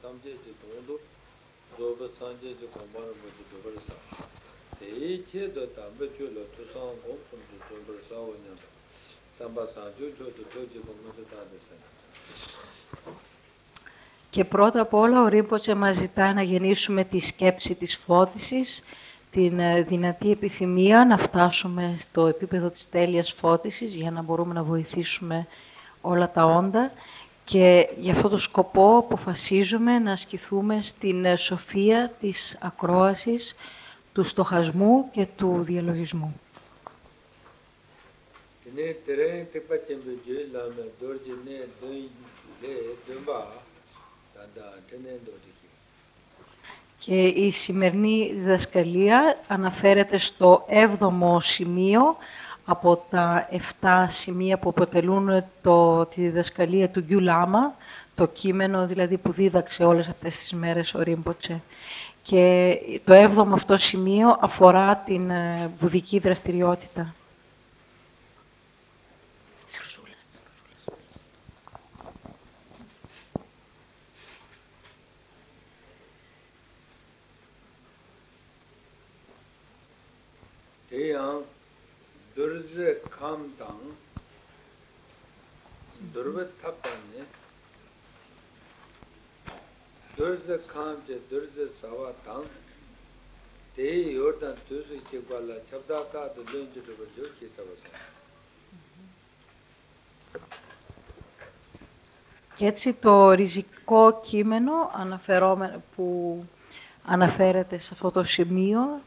삼제 동도 조버 산제 공부하는 것도 조버사 대체도 담배줄로 투성 공품도 조버 싸우냐 삼바사주 저도 저지 공부도 다 됐어요. Και πρώτα απ' όλα ο Ρίμποτσε μας ζητάει να γεννήσουμε τη σκέψη της φώτισης, την δυνατή επιθυμία να φτάσουμε στο επίπεδο της τέλειας φώτισης για να μπορούμε να βοηθήσουμε όλα τα όντα και για αυτό το σκοπό αποφασίζουμε να ασκηθούμε στην σοφία της ακρόασης, του στοχασμού και του διαλογισμού. Και η σημερινή διδασκαλία αναφέρεται στο 7ο σημείο από τα 7 σημεία που αποτελούν τη διδασκαλία του Γκιου Λάμα, το κείμενο δηλαδή που δίδαξε όλες αυτές τις μέρες ο Ρίμποτσε. Και το 7ο αυτό σημείο αφορά την βουδική δραστηριότητα. Deyang durze kam dang durbe tapane durze kam je durze sawa dang de yordan tuzu chibala chabda ka de lunju de jo ki sabasa. Και έτσι το ριζικό κείμενο που αναφέρεται σε αυτό το σημείο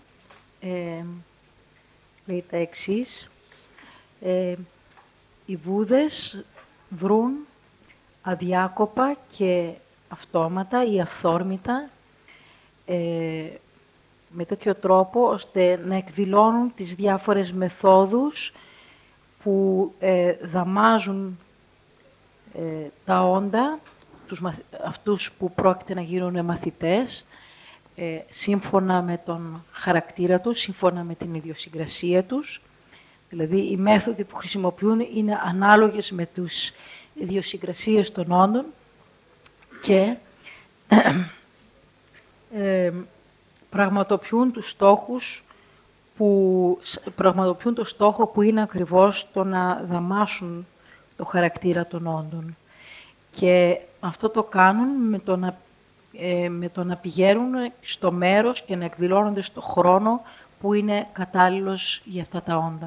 λέει τα εξής. Οι Βούδες βρουν αδιάκοπα και αυτόματα ή αυθόρμητα με τέτοιο τρόπο ώστε να εκδηλώνουν τις διάφορες μεθόδους που δαμάζουν τα όντα, αυτούς που πρόκειται να γίνουν μαθητές, σύμφωνα με τον χαρακτήρα τους, σύμφωνα με την ιδιοσυγκρασία τους. Δηλαδή, οι μέθοδοι που χρησιμοποιούν είναι ανάλογες με τις ιδιοσυγκρασίες των όντων και πραγματοποιούν τους στόχους πραγματοποιούν το στόχο που είναι ακριβώς το να δαμάσουν το χαρακτήρα των όντων. Και αυτό το κάνουν με το να πηγαίνουν στο μέρος και να εκδηλώνονται στο χρόνο που είναι κατάλληλος για αυτά τα όντα.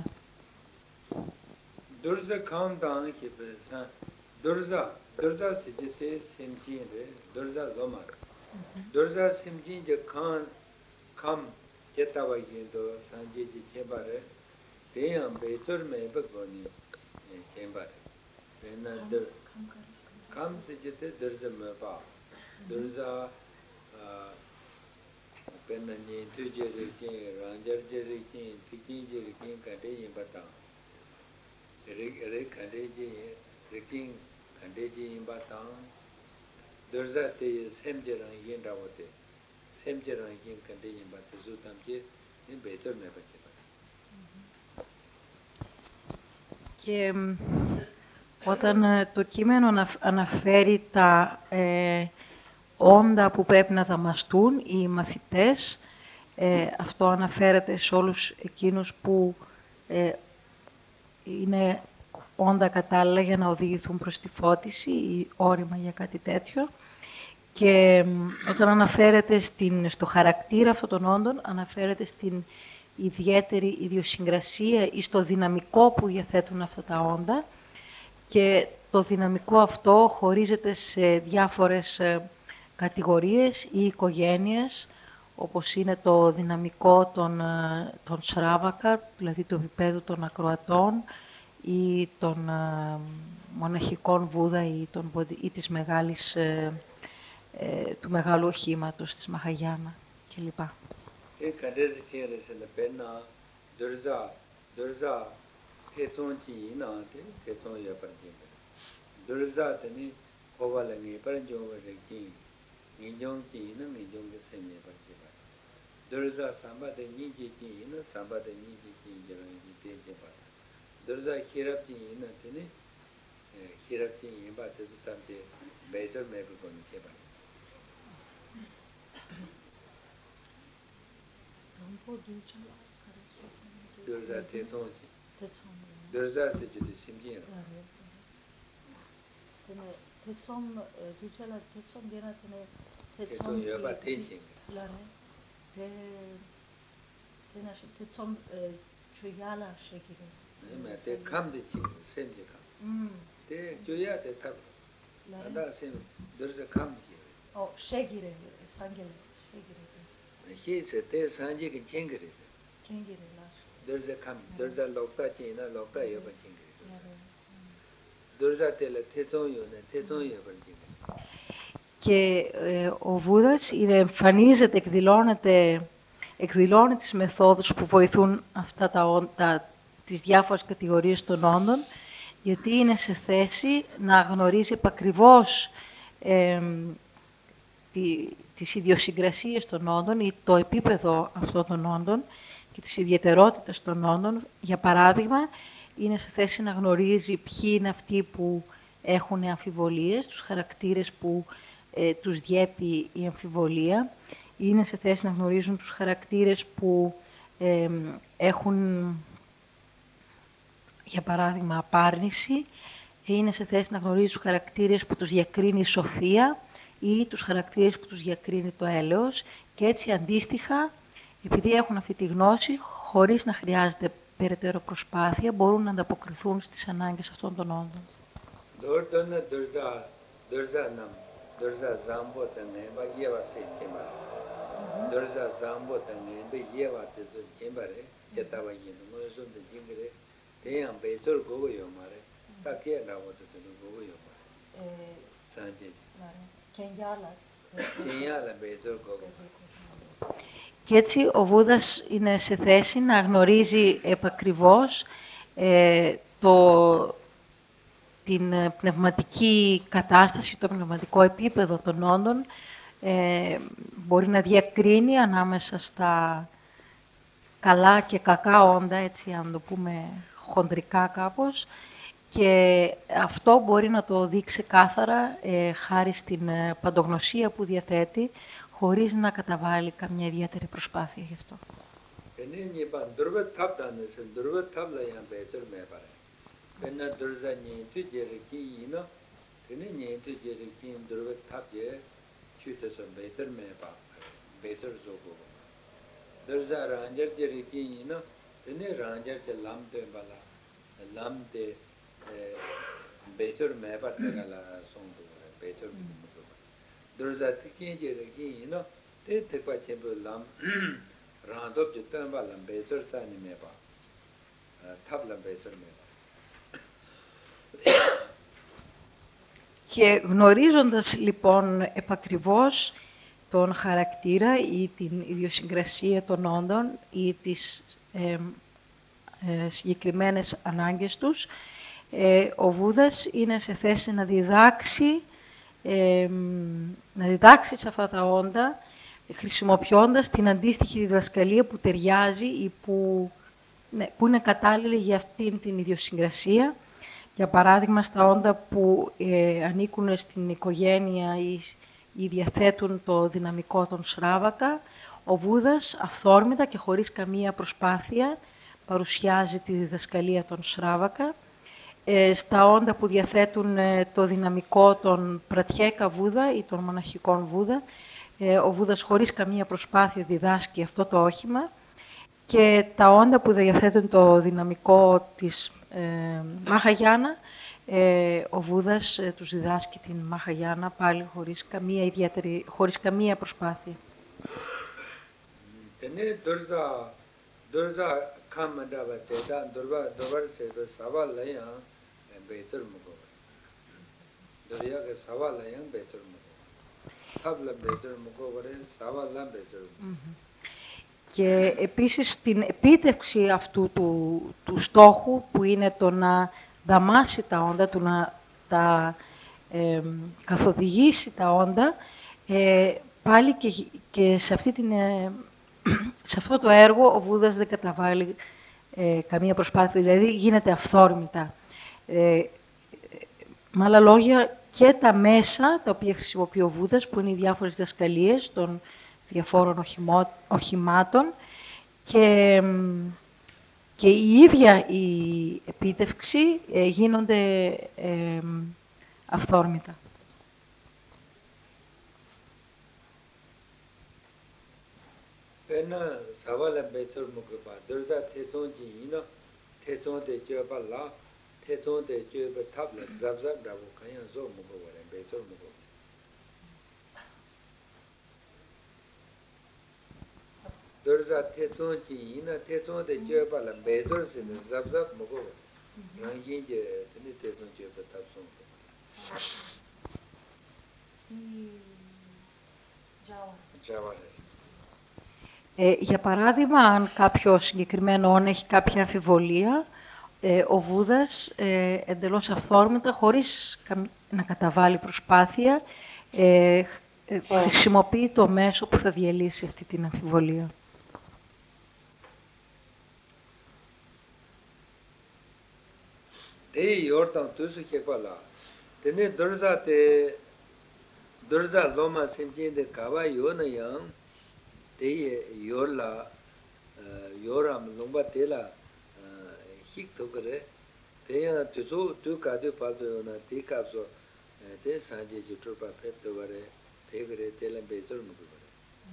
Durza penani tuje rikin ranjar rikin tikin rikin kade yimbata rik kade rikin kade yimbata durza te semjeran yendawate semjeran yin kade yimbata zutam ke in better me bache. Και όταν το κείμενο αναφέρει τα όντα που πρέπει να δαμαστούν οι μαθητές, αυτό αναφέρεται σε όλους εκείνους που είναι όντα κατάλληλα για να οδηγηθούν προς τη φώτιση ή όρημα για κάτι τέτοιο. Και όταν αναφέρεται στο χαρακτήρα αυτών των όντων, αναφέρεται στην ιδιαίτερη ιδιοσυγκρασία ή στο δυναμικό που διαθέτουν αυτά τα όντα. Και το δυναμικό αυτό χωρίζεται σε διάφορες κατηγορίες ή οικογένειες, όπως είναι το δυναμικό των Σράβακα, δηλαδή του επίπεδου των ακροατών, ή των μοναχικών Βούδα ή της του μεγάλου οχήματος, της Μαχαγιάνα κλπ. Durza Tetsonji. Durza se judi simjin. Tetson yoba tenshin. Te kamdi ching, semji kam. Te joya te tab. Anda sem durza kamdi. Oh, shegire, sangele, shegire. He se te sanji ki chingiri. Chingire la. Durza kam, durza lokta china, lokta yoba chingiri. Durza tela tetson yone, tetson yoba chingiri. Και ο Βούδας εμφανίζεται, εκδηλώνει τις μεθόδους που βοηθούν αυτά τις διάφορες κατηγορίες των όντων, γιατί είναι σε θέση να γνωρίζει επακριβώς τις ιδιοσυγκρασίες των όντων ή το επίπεδο αυτών των όντων και τις ιδιαιτερότητες των όντων. Για παράδειγμα, είναι σε θέση να γνωρίζει ποιοι είναι αυτοί που έχουν αμφιβολίες, τους χαρακτήρες που τους διέπει η αμφιβολία. Είναι σε θέση να γνωρίζουν τους χαρακτήρες που έχουν, για παράδειγμα, απάρνηση. Είναι σε θέση να γνωρίζει τους χαρακτήρες που τους διακρίνει η σοφία ή τους χαρακτήρες που τους διακρίνει το έλεος. Και έτσι, αντίστοιχα, επειδή έχουν αυτή τη γνώση, χωρίς να χρειάζεται περαιτέρω προσπάθεια, μπορούν να ανταποκριθούν στις ανάγκες αυτών των όντων. Durza zambo tanga ba yewa se chimba. Durza zambo tanga ba yewa te so chimba re. Chetawa yin mo so de jingre. Te yang be so go yo mare. Ta ke na wo te go yo mare. Sanje. Kenyala be so go. Και έτσι ο Βούδας είναι σε θέση να γνωρίζει επακριβώς την πνευματική κατάσταση, το πνευματικό επίπεδο των όντων, μπορεί να διακρίνει ανάμεσα στα καλά και κακά όντα, έτσι αν το πούμε χοντρικά κάπως, και αυτό μπορεί να το δει ξεκάθαρα χάρη στην παντογνωσία που διαθέτει, χωρίς να καταβάλει καμιά ιδιαίτερη προσπάθεια γι' αυτό. Penna durza nyen tu jere ki yino, tene nyen tu jere ki durva tabye, chute so beter me pa, beter zogo. Durza ranjar jere ki yino, tene ranjar je lam de bala, lam de beter me pa tega la song do, beter me do. Durza tiki jere ki yino, te tekwa chempo lam, randop je ten bala beter sa ni me pa, tab la beter me pa. Και γνωρίζοντας λοιπόν επακριβώς τον χαρακτήρα ή την ιδιοσυγκρασία των όντων ή τις συγκεκριμένες ανάγκες τους, ο Βούδας είναι σε θέση να διδάξει σε αυτά τα όντα, χρησιμοποιώντας την αντίστοιχη διδασκαλία που ταιριάζει ή που είναι κατάλληλη για αυτήν την ιδιοσυγκρασία. Για παράδειγμα, στα όντα που ανήκουν στην οικογένεια ή διαθέτουν το δυναμικό των Σράβακα, ο Βούδας αυθόρμητα και χωρίς καμία προσπάθεια παρουσιάζει τη διδασκαλία των Σράβακα. Στα όντα που διαθέτουν το δυναμικό των Πρατιέκα Βούδα ή των μοναχικών Βούδα, ο Βούδας χωρίς καμία προσπάθεια διδάσκει αυτό το όχημα. Και τα όντα που διαθέτουν το δυναμικό της Μαχαγιάνα, ο Βούδας τους διδάσκει την Μαχαγιάνα πάλι χωρίς καμία προσπάθεια. Και επίσης στην επίτευξη αυτού του στόχου, που είναι το να δαμάσει τα όντα, του να τα καθοδηγήσει τα όντα, πάλι και σε αυτό το έργο ο Βούδας δεν καταβάλει καμία προσπάθεια, δηλαδή γίνεται αυθόρμητα. Με άλλα λόγια, και τα μέσα τα οποία χρησιμοποιεί ο Βούδας, που είναι οι διάφορες διδασκαλίες των διαφόρων οχημάτων και η ίδια η επίτευξη γίνονται αυθόρμητα. Ένα σαβάλα μπέτσορ μου κοπά, δορζά τέσον τζινίνα, τέσον τε τζιόπα λά, τέσον τε τζιόπα τάπλα, ζαβζαβ ραβού κanya ζω μου κοπά, μπέτσορ μου κοπά. Δορζά τέσον τζινίνα, τέσον τε τζιόπα λά, μπέτσορ σύνε ζαβζαβ μου κοπά. Ραν γίνγε, τένε τέσον τζιόπα τάπσον κοπά. Τζάβαλα. Για παράδειγμα, αν κάποιο συγκεκριμένο όν έχει κάποια αμφιβολία, ο Βούδας εντελώς αυθόρμητα, χωρίς να καταβάλει προσπάθεια, χρησιμοποιεί το μέσο που θα διαλύσει αυτή την αμφιβολία. Te yortan tusu kekwa tene dorza loma simjin de kawa yo na yang te yorla yoram lomba tela hik tokare te ya tusu tu ka de paldo na te kapso te sanje jutropa pep to bare te gare telam bezor mu bare.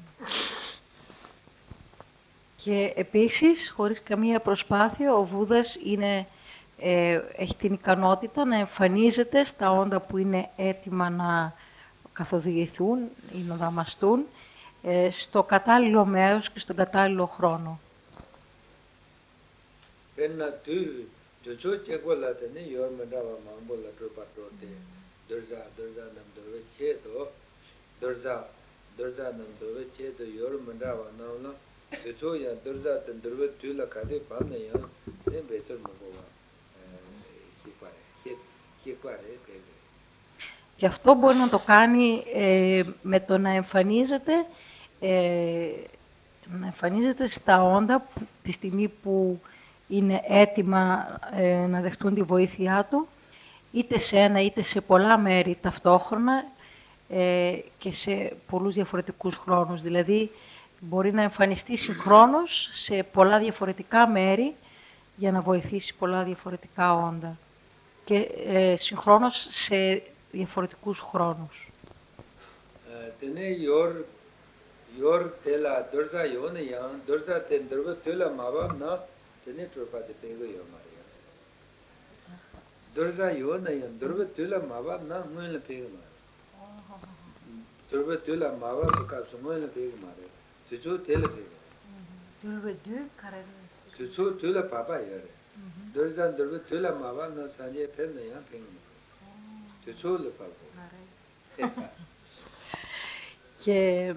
Και επίσης, χωρίς καμία προσπάθεια, ο Βούδας έχει την ικανότητα να εμφανίζεται στα όντα που είναι έτοιμα να καθοδηγηθούν ή να δαμαστούν στο κατάλληλο μέρος και στον κατάλληλο χρόνο. Και αυτό μπορεί να το κάνει με το να εμφανίζεται στα όντα τη στιγμή που είναι έτοιμα να δεχτούν τη βοήθειά του, είτε σε ένα είτε σε πολλά μέρη ταυτόχρονα και σε πολλούς διαφορετικούς χρόνους. Δηλαδή, μπορεί να εμφανιστεί συγχρόνως σε πολλά διαφορετικά μέρη για να βοηθήσει πολλά διαφορετικά όντα και συγχρόνως σε διαφορετικούς χρόνους. Τενέ yor tela dorza yone yang dorza ten dorba tela maba na tene tropa de pego yo maria. Dorza yone yang dorba tela maba na muele pego ma. Dorba tela maba ka so muele pego maria. Chuchu tela pego. Dorba du karare. Chuchu tela papa yare. Dorza dorba tela maba na sanje pen na yang pego ma. Chuchu le papa. Και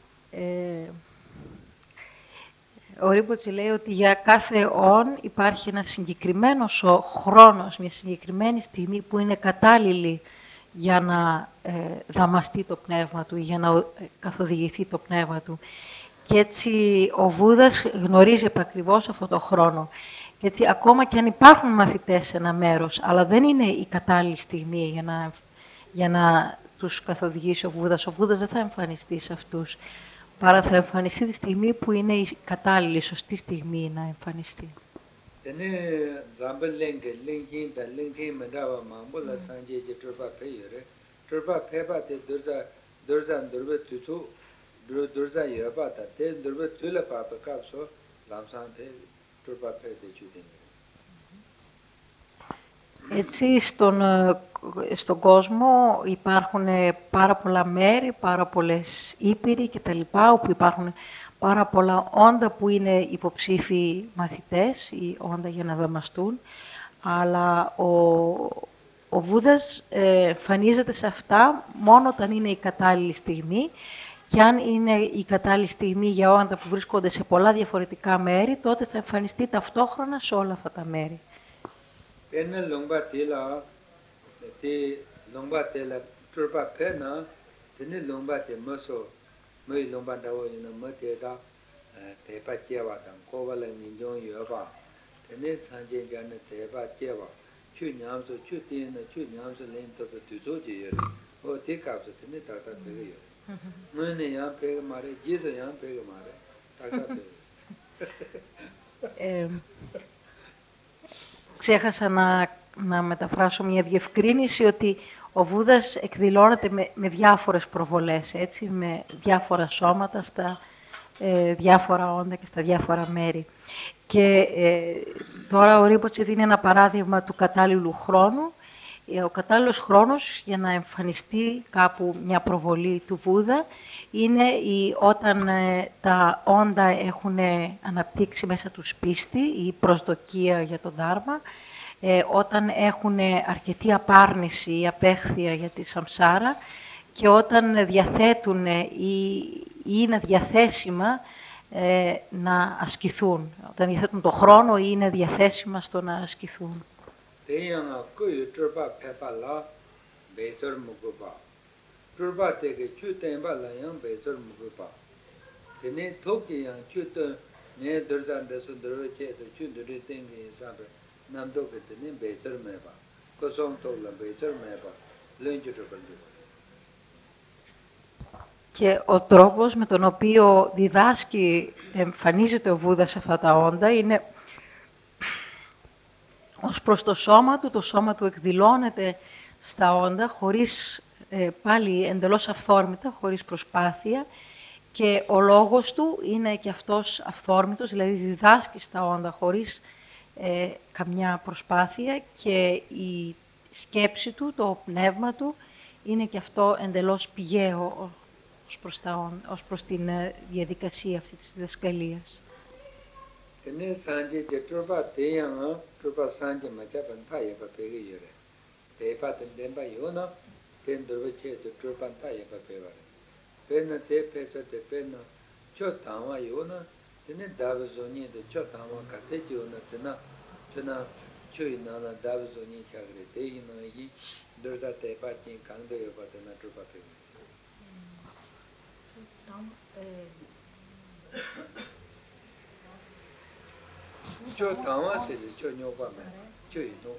ο Ρίμποτζη λέει ότι για κάθε όν υπάρχει ένας συγκεκριμένος χρόνος, μια συγκεκριμένη στιγμή που είναι κατάλληλη για να δαμαστεί το πνεύμα του ή για να καθοδηγηθεί το πνεύμα του. Και έτσι ο Βούδας γνωρίζει επακριβώς αυτό το χρόνο. Και έτσι ακόμα και αν υπάρχουν μαθητές σε ένα μέρος, αλλά δεν είναι η κατάλληλη στιγμή για να τους καθοδηγήσει ο Βούδας δεν θα εμφανιστεί σε αυτούς. Παρά θα εμφανιστεί τη στιγμή που είναι η κατάλληλη, η σωστή στιγμή να εμφανιστεί. Τενέ δάμπελ λέγγιν τα λέγγιν μετάβα μάμπολα σάντζε και τροπά πέιωρε. Τροπά πέπατε δορζάν δορβε τουτσού, δορζά ιεραπάτα. Τε δορβε τούλα πάπα κάψω, λάμσαν πέ, τροπά πέτε τσούτινε. Έτσι, στον κόσμο υπάρχουν πάρα πολλά μέρη, πάρα πολλές ήπειροι κτλ. Όπου υπάρχουν πάρα πολλά όντα που είναι υποψήφιοι μαθητές ή όντα για να δαμαστούν. Αλλά ο Βούδας εμφανίζεται σε αυτά μόνο όταν είναι η κατάλληλη στιγμή. Και αν είναι η κατάλληλη στιγμή για όντα που βρίσκονται σε πολλά διαφορετικά μέρη, τότε θα εμφανιστεί ταυτόχρονα σε όλα αυτά τα μέρη. Pena longba tela turba pena tene longba te maso mai longba dawo ina mate da pepa jewa dan ko wala min jong yo ba tene sanje jan te ba jewa chu nyam so chu tin na chu nyam so len to tu zo je yo o te ka so tene ta ta te yo Mune yang pega mare, Jesus yang pega mare. Taka pega. Ξέχασα να μεταφράσω μια διευκρίνηση ότι ο Βούδας εκδηλώνεται με διάφορες προβολές, έτσι, με διάφορα σώματα στα διάφορα όντα και στα διάφορα μέρη. Και τώρα ο Ρίμποτσε δίνει ένα παράδειγμα του κατάλληλου χρόνου. Ο κατάλληλος χρόνος για να εμφανιστεί κάπου μια προβολή του Βούδα είναι όταν τα όντα έχουν αναπτύξει μέσα τους πίστη ή προσδοκία για τον Δάρμα, όταν έχουν αρκετή απάρνηση ή απέχθεια για τη σαμσάρα και όταν διαθέτουν ή είναι διαθέσιμα να ασκηθούν. Όταν διαθέτουν το χρόνο ή είναι διαθέσιμα στο να ασκηθούν. Teyanga kuyu turba pepa la bezor mugupa. Turba teke chu tenpa la yang bezor mugupa. Tene toki yang chu ten ne durzan desu durwa che to chu duri tengi sabre namdo ke tene bezor meba. Kosong tok la bezor meba. Lunju turba liwa. Και ο τρόπος με τον οποίο διδάσκει, εμφανίζεται ο Βούδας σε αυτά τα όντα είναι ως προς το σώμα του εκδηλώνεται στα όντα, χωρίς πάλι εντελώς αυθόρμητα, χωρίς προσπάθεια και ο λόγος του είναι και αυτός αυθόρμητος, δηλαδή διδάσκει στα όντα χωρίς καμιά προσπάθεια και η σκέψη του, το πνεύμα του είναι και αυτό εντελώς πηγαίο ως προς την διαδικασία αυτή της διδασκαλίας. Tene sanje je turba teyanga turba sanje machapan thaya pa pegi yore. Tepa tenpa yona ten durba che to turban thaya pa pevare. Penna te peso te penna cho tangwa yona tene davu zoni de cho tangwa kase yona tena chona chui nana davu zoni chagre te ina yi durda tepa chin kangdo yoba tena turba pegi. Cho tangwa se de cho nyoba me, cho ino.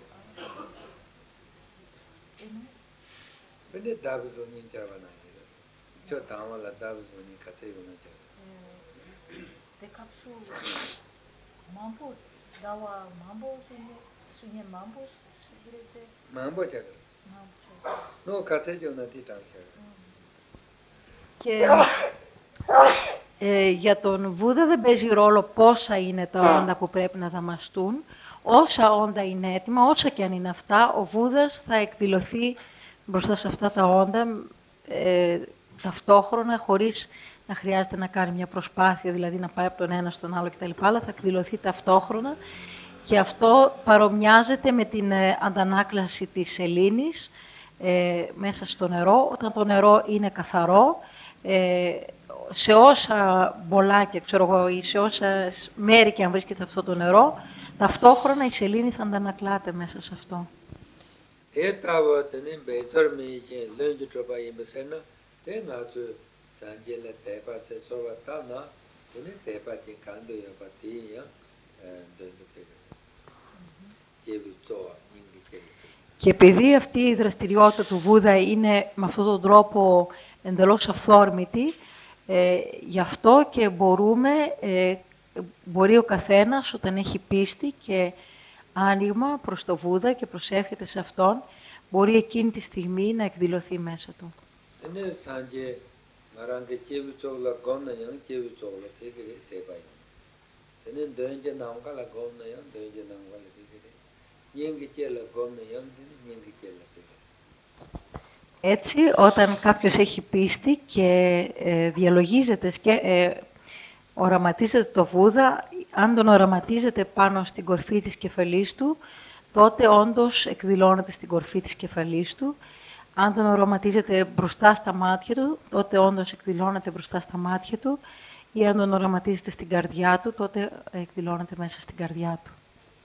Bende dabu zoni chava na hira. Cho tangwa la dabu zoni kase yona chava. De kapsu mambo, dawa mambo sunye mambo sugirete. Mambo chava. No kase yona ti tang chava. Και για τον Βούδα δεν παίζει ρόλο πόσα είναι τα όντα που πρέπει να δαμαστούν. Όσα όντα είναι έτοιμα, όσα και αν είναι αυτά, ο Βούδας θα εκδηλωθεί μπροστά σε αυτά τα όντα ταυτόχρονα, χωρίς να χρειάζεται να κάνει μια προσπάθεια, δηλαδή να πάει από τον ένα στον άλλο κτλ. Αλλά θα εκδηλωθεί ταυτόχρονα και αυτό παρομοιάζεται με την αντανάκλαση της σελήνης μέσα στο νερό. Όταν το νερό είναι καθαρό, σε όσα μπολάκια, ξέρω εγώ, ή σε όσα μέρη και αν βρίσκεται αυτό το νερό, ταυτόχρονα η σελήνη θα αντανακλάται μέσα σε αυτό. Και επειδή αυτή η δραστηριότητα του Βούδα είναι με αυτόν τον τρόπο εντελώς αυθόρμητη, γι' αυτό και μπορεί ο καθένας όταν έχει πίστη και άνοιγμα προς το Βούδα και προσεύχεται σε αυτόν, μπορεί εκείνη τη στιγμή να εκδηλωθεί μέσα του. Έτσι, όταν κάποιος έχει πίστη και διαλογίζεται και οραματίζεται το Βούδα, αν τον οραματίζεται πάνω στην κορφή της κεφαλής του, τότε όντως εκδηλώνεται στην κορφή της κεφαλής του. Αν τον οραματίζεται μπροστά στα μάτια του, τότε όντως εκδηλώνεται μπροστά στα μάτια του. Ή αν τον οραματίζεται στην καρδιά του, τότε εκδηλώνεται μέσα στην καρδιά του.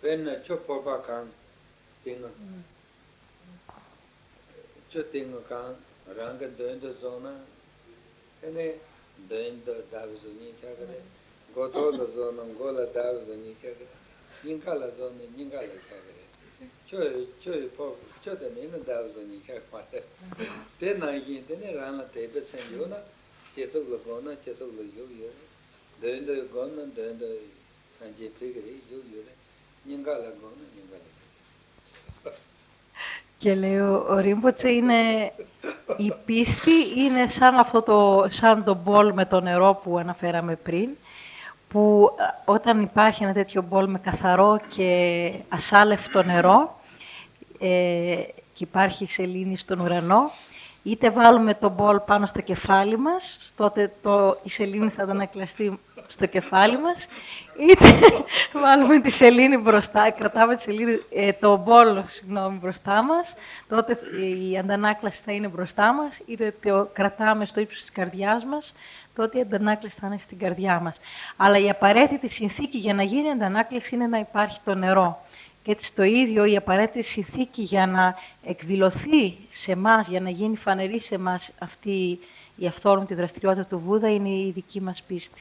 Cho tengo kan ranga doendo zona ene doendo davzoni chagre goto la zona gola davzoni chagre ninkala zona ninkala chagre Chöden in the thousand you can't find it. Then I get in a run at the Seniona, Cheso Lagona, Cheso Lagu, then the Gona, then the Sanjay Piggery, Yinga Lagona, Yinga. Και λέω, ο Ρίμποτσε είναι, η πίστη είναι σαν το μπολ με το νερό που αναφέραμε πριν, που όταν υπάρχει ένα τέτοιο μπολ με καθαρό και ασάλευτο νερό και υπάρχει σελήνη στον ουρανό, είτε βάλουμε το μπολ πάνω στο κεφάλι μας, τότε η σελήνη θα αντανακλαστεί στο κεφάλι μας, είτε βάλουμε τη σελήνη μπροστά, κρατάμε το μπολ μπροστά μας, τότε η αντανάκλαση θα είναι μπροστά μας, είτε το κρατάμε στο ύψος της καρδιάς μας, τότε η αντανάκλαση θα είναι στην καρδιά μας. Αλλά η απαραίτητη συνθήκη για να γίνει αντανάκλαση είναι να υπάρχει το νερό. Και έτσι το ίδιο η απαραίτητη συνθήκη για να εκδηλωθεί σε εμάς, για να γίνει φανερή σε εμάς αυτή η αυθόρμητη δραστηριότητα του Βούδα είναι η δική μας πίστη.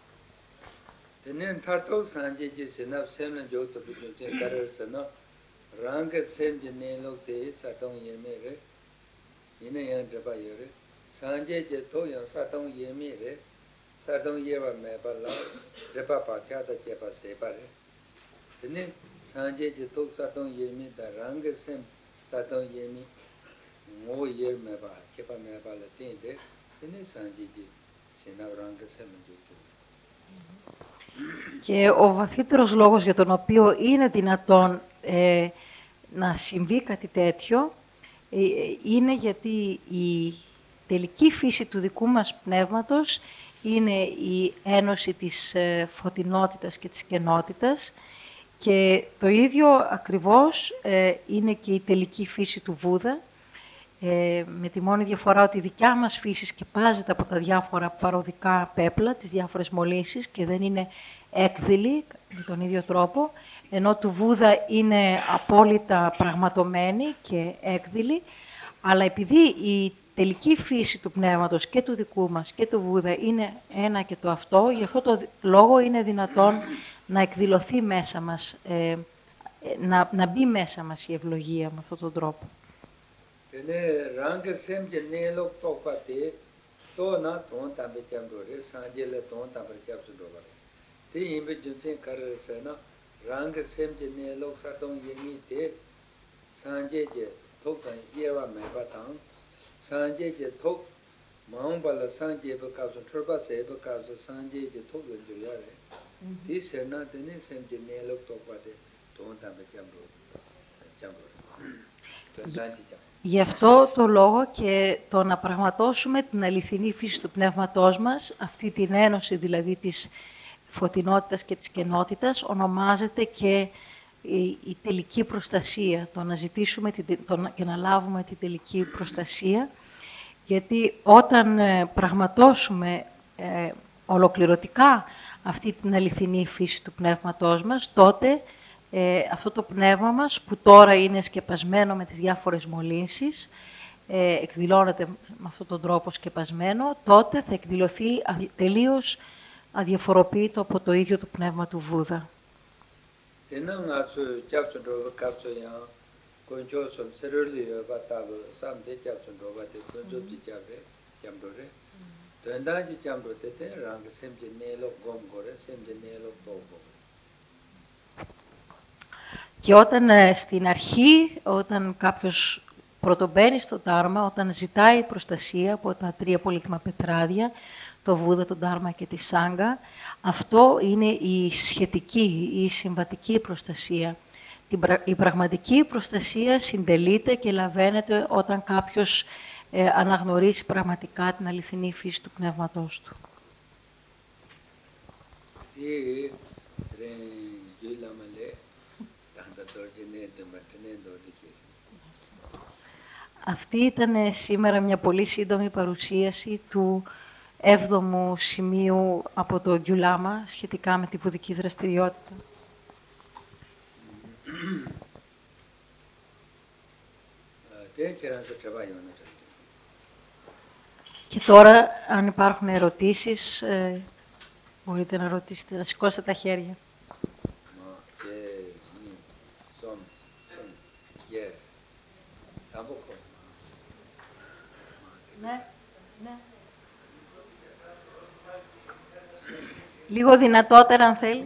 Sanje je tok satong yemi da rang sem satong yemi ngo yer me ba chepa me ba la tin de ne sanje je sena rang sem jo. Και ο βαθύτερος λόγος για τον οποίο είναι δυνατόν να συμβεί κάτι τέτοιο είναι γιατί η τελική φύση του δικού μας πνεύματος είναι η ένωση της φωτεινότητας και της κενότητας. Και το ίδιο ακριβώς είναι και η τελική φύση του Βούδα, με τη μόνη διαφορά ότι η δικιά μας φύση σκεπάζεται από τα διάφορα παροδικά πέπλα, τις διάφορες μολύνσεις και δεν είναι έκδηλη με τον ίδιο τρόπο, ενώ του Βούδα είναι απόλυτα πραγματωμένη και έκδηλη, αλλά επειδή η τελική φύση του πνεύματος και του δικού μας και του Βούδα είναι ένα και το αυτό, γι' αυτό το λόγο είναι δυνατόν να εκδηλωθεί μέσα μας, να μπει μέσα μας η ευλογία με αυτόν τον τρόπο. Γι' αυτό το λόγο και το να πραγματώσουμε την αληθινή φύση του πνεύματός μας, αυτή την ένωση δηλαδή της φωτεινότητας και της κενότητας, ονομάζεται και η τελική προστασία, το να ζητήσουμε και να λάβουμε την τελική προστασία, γιατί όταν πραγματώσουμε ολοκληρωτικά αυτή την αληθινή φύση του πνεύματός μας, τότε αυτό το πνεύμα μας, που τώρα είναι σκεπασμένο με τις διάφορες μολύνσεις, εκδηλώνεται με αυτόν τον τρόπο σκεπασμένο, τότε θα εκδηλωθεί τελείως αδιαφοροποιητό από το ίδιο το πνεύμα του Βούδα. Και όταν στην αρχή, όταν κάποιος πρωτομπαίνει στο Δάρμα, όταν ζητάει προστασία από τα τρία πολύτιμα πετράδια, το Βούδα, το Δάρμα και τη Σάγκα, αυτό είναι η σχετική, η συμβατική προστασία. Η πραγματική προστασία συντελείται και λαβαίνεται όταν κάποιος αναγνωρίσει πραγματικά την αληθινή φύση του πνεύματός του. Αυτή ήταν σήμερα μια πολύ σύντομη παρουσίαση του 7ου σημείου από το Γκιουλάμα σχετικά με τη βουδική δραστηριότητα. Και τώρα, αν υπάρχουν ερωτήσεις, μπορείτε να ρωτήσετε, να σηκώσετε τα χέρια. Ναι, ναι. Λίγο δυνατότερα αν θέλεις.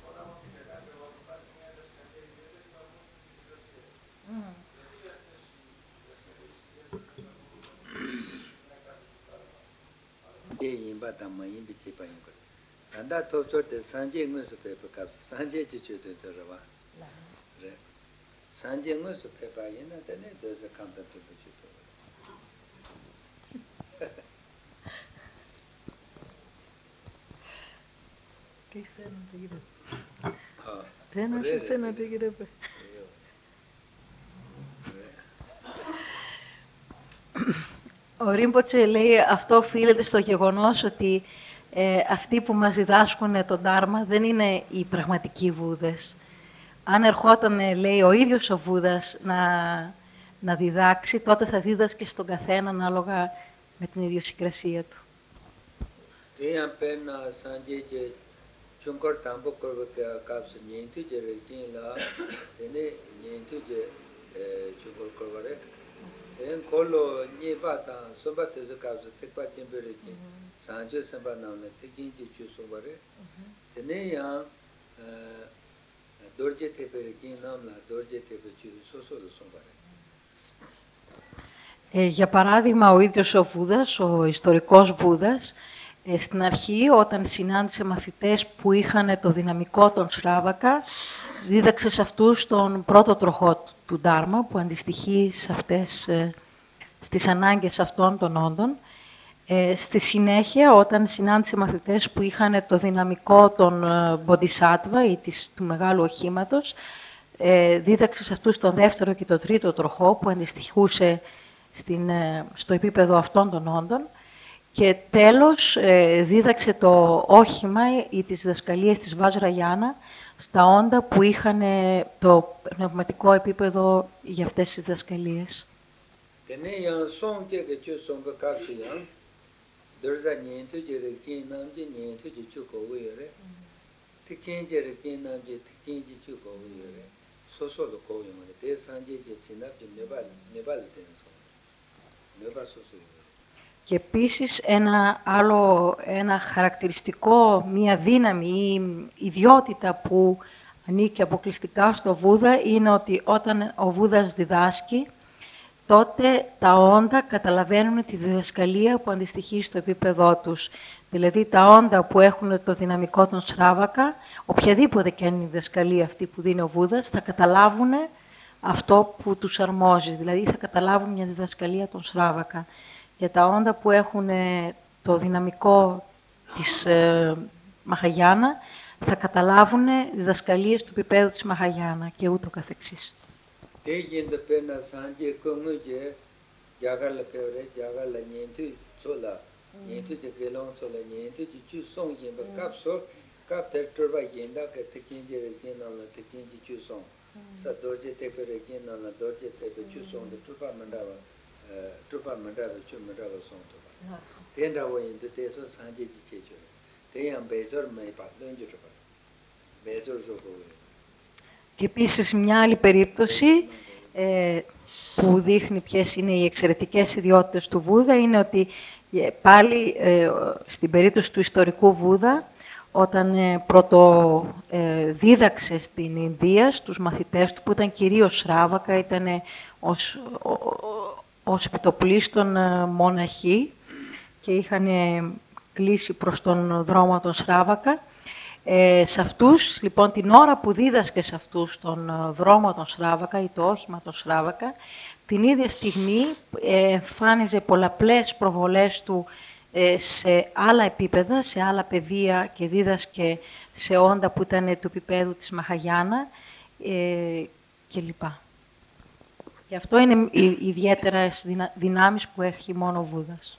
Anda 토토데 산제응에서 배법값 산제지 주도 들어봐. 네. 산제응에서 배파 옛날에 there's a content to the 주도. Ο Ρίμποτσε λέει αυτό οφείλεται στο γεγονός ότι αυτοί που μας διδάσκουν τον Ντάρμα δεν είναι οι πραγματικοί Βούδες. Αν ερχόταν, λέει, ο ίδιος ο Βούδας να διδάξει, τότε θα δίδασκε στον καθένα ανάλογα με την ιδιοσυγκρασία του. Για παράδειγμα, ο ίδιος ο Βούδας, ο ιστορικός Βούδας, στην αρχή, όταν συνάντησε μαθητές που είχαν το δυναμικό των Σράβακα, δίδαξε σε αυτούς τον πρώτο τροχό του Ντάρμα, που αντιστοιχεί σε αυτές, στις ανάγκες αυτών των όντων. Στη συνέχεια, όταν συνάντησε μαθητές που είχαν το δυναμικό των Μποντισάτβα ή του μεγάλου οχήματος, δίδαξε σε αυτούς τον δεύτερο και τον τρίτο τροχό, που αντιστοιχούσε στο επίπεδο αυτών των όντων. Και τέλος, δίδαξε το όχημα ή τις διδασκαλίες της Βάζραγιάννα στα όντα που είχαν το πνευματικό επίπεδο για αυτές τις διδασκαλίες. Και επίσης ένα χαρακτηριστικό, μία δύναμη ή ιδιότητα που ανήκει αποκλειστικά στο Βούδα είναι ότι όταν ο Βούδας διδάσκει, τότε τα όντα καταλαβαίνουν τη διδασκαλία που αντιστοιχεί στο επίπεδό τους. Δηλαδή τα όντα που έχουν το δυναμικό των Σράβακα, οποιαδήποτε και είναι η διδασκαλία αυτή που δίνει ο Βούδας, θα καταλάβουν αυτό που τους αρμόζει. Δηλαδή θα καταλάβουν μια διδασκαλία των Σράβακα. Για τα όντα που έχουν το δυναμικό της Μαχαγιάνα, θα καταλάβουν διδασκαλίες του επίπεδου της Μαχαγιάνα και ούτω καθεξής. Και επίσης μια άλλη περίπτωση που δείχνει ποιες είναι οι εξαιρετικές ιδιότητες του Βούδα είναι ότι πάλι στην περίπτωση του ιστορικού Βούδα, όταν δίδαξε στην Ινδία στους μαθητές του που ήταν κυρίως Σράβακα, ήταν ως επιτοπλίστων μοναχοί και είχαν κλείσει προς τον δρόμο των Σράβακα. Σε αυτούς, λοιπόν, την ώρα που δίδασκε σε αυτούς τον δρόμο των Σράβακα ή το όχημα των Σράβακα, την ίδια στιγμή εμφάνιζε πολλαπλές προβολές του σε άλλα επίπεδα, σε άλλα πεδία και δίδασκε σε όντα που ήταν του επίπεδου της Μαχαγιάνα κλπ. Και αυτό είναι οι ιδιαίτερες δυνάμεις που έχει μόνο ο Βούδας.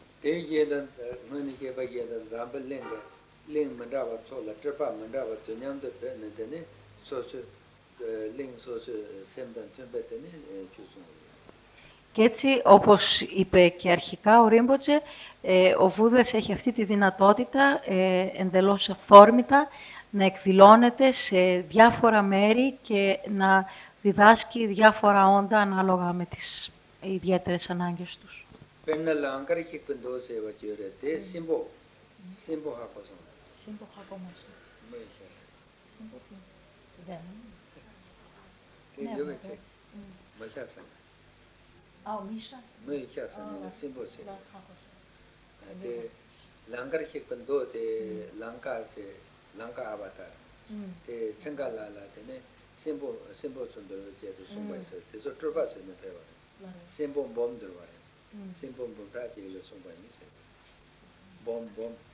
Και έτσι, όπως είπε και αρχικά ο Ρίμποτζε, ο Βούδας έχει αυτή τη δυνατότητα εντελώς αυθόρμητα να εκδηλώνεται σε διάφορα μέρη και να διδάσκει διάφορα όντα ανάλογα με τις ιδιαίτερες ανάγκες τους. Penna Lankar Hikpendo Seva Jure, Te Simbo, Simbo Hakoson. Simbo Hakomasu. Simbo δεν. Te Juvete, Machasan. Α, ο Μίσα. Machasan, Simbo Se. Te Lankar Hikpendo, Te Lanka Se, Lanka Avatar. Te Changalala, Te Simbo Sundar Jet, Sumba, Te Sotroba Se Meteva. Simbo Bomb Durware. Simbo Bombrati, Sumba, Bomb,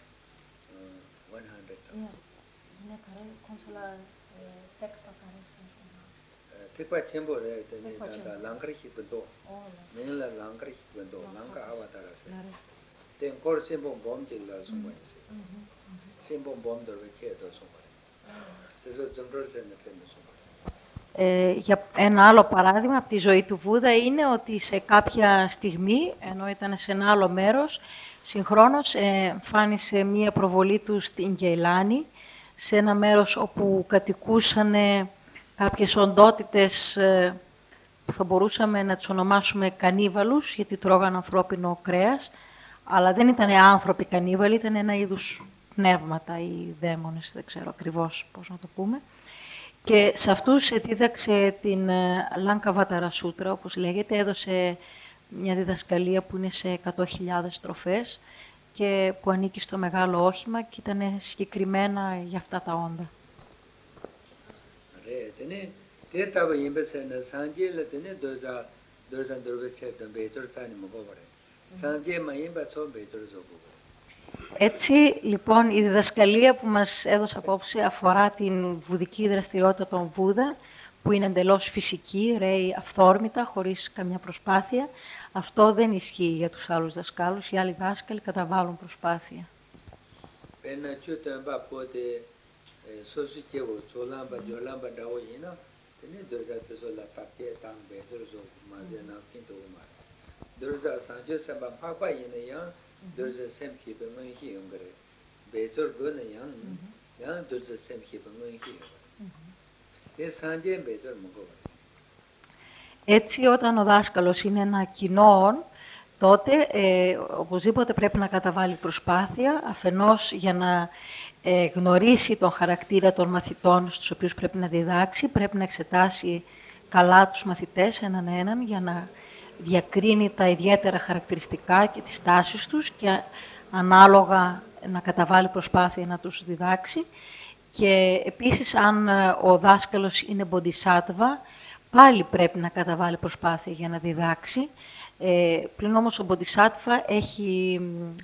100. Είναι καρέ, κόνσολα, τέκπα καρέ. Tekpa Chembo, Lankar Hikpendo. Mela Lankar Hikpendo, Lanka Avatar. Then Kor Simbo Bomb Jilla Sumba. Simbo Bomb Durware, Sumba. This is Jumdor and the famous. Για ένα άλλο παράδειγμα από τη ζωή του Βούδα είναι ότι σε κάποια στιγμή, ενώ ήταν σε ένα άλλο μέρος, συγχρόνως εμφάνισε μία προβολή του στην Κεϊλάνη, σε ένα μέρος όπου κατοικούσαν κάποιες οντότητες που θα μπορούσαμε να τις ονομάσουμε κανίβαλους, γιατί τρώγαν ανθρώπινο κρέας, αλλά δεν ήταν άνθρωποι κανίβαλοι, ήταν ένα είδους πνεύματα ή δαίμονες, δεν ξέρω ακριβώς πώς να το πούμε. Και σε αυτούς δίδαξε την Lankavatara Sutra, όπως λέγεται, έδωσε μια διδασκαλία που είναι σε 100.000 στροφές και που ανήκει στο μεγάλο όχημα και ήταν συγκεκριμένα για αυτά τα όντα. Έτσι, λοιπόν, η διδασκαλία που μας έδωσε απόψε αφορά την βουδική δραστηριότητα των Βούδα, που είναι εντελώς φυσική, ρέει αυθόρμητα, χωρίς καμιά προσπάθεια. Αυτό δεν ισχύει για τους άλλους δασκάλους. Οι άλλοι δάσκαλοι καταβάλουν προσπάθεια. Έτσι, όταν ο δάσκαλος είναι ένα κοινό, τότε οπωσδήποτε πρέπει να καταβάλει προσπάθεια, αφενός για να γνωρίσει τον χαρακτήρα των μαθητών στους οποίους πρέπει να διδάξει, πρέπει να εξετάσει καλά τους μαθητές έναν έναν για να διακρίνει τα ιδιαίτερα χαρακτηριστικά και τις τάσεις τους και ανάλογα να καταβάλει προσπάθεια να τους διδάξει. Και επίσης, αν ο δάσκαλος είναι Bodhisattva, πάλι πρέπει να καταβάλει προσπάθεια για να διδάξει. Πλην όμως ο Bodhisattva έχει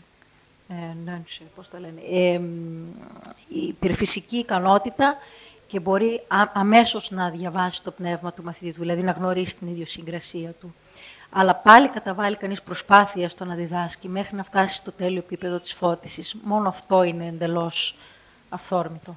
υπερφυσική ικανότητα και μπορεί αμέσως να διαβάσει το πνεύμα του μαθητή του, δηλαδή να γνωρίσει την ιδιοσυγκρασία του. Αλλά πάλι καταβάλει κανείς προσπάθεια στο να διδάσκει μέχρι να φτάσει στο τέλειο επίπεδο της φώτισης. Μόνο αυτό είναι εντελώς αυθόρμητο.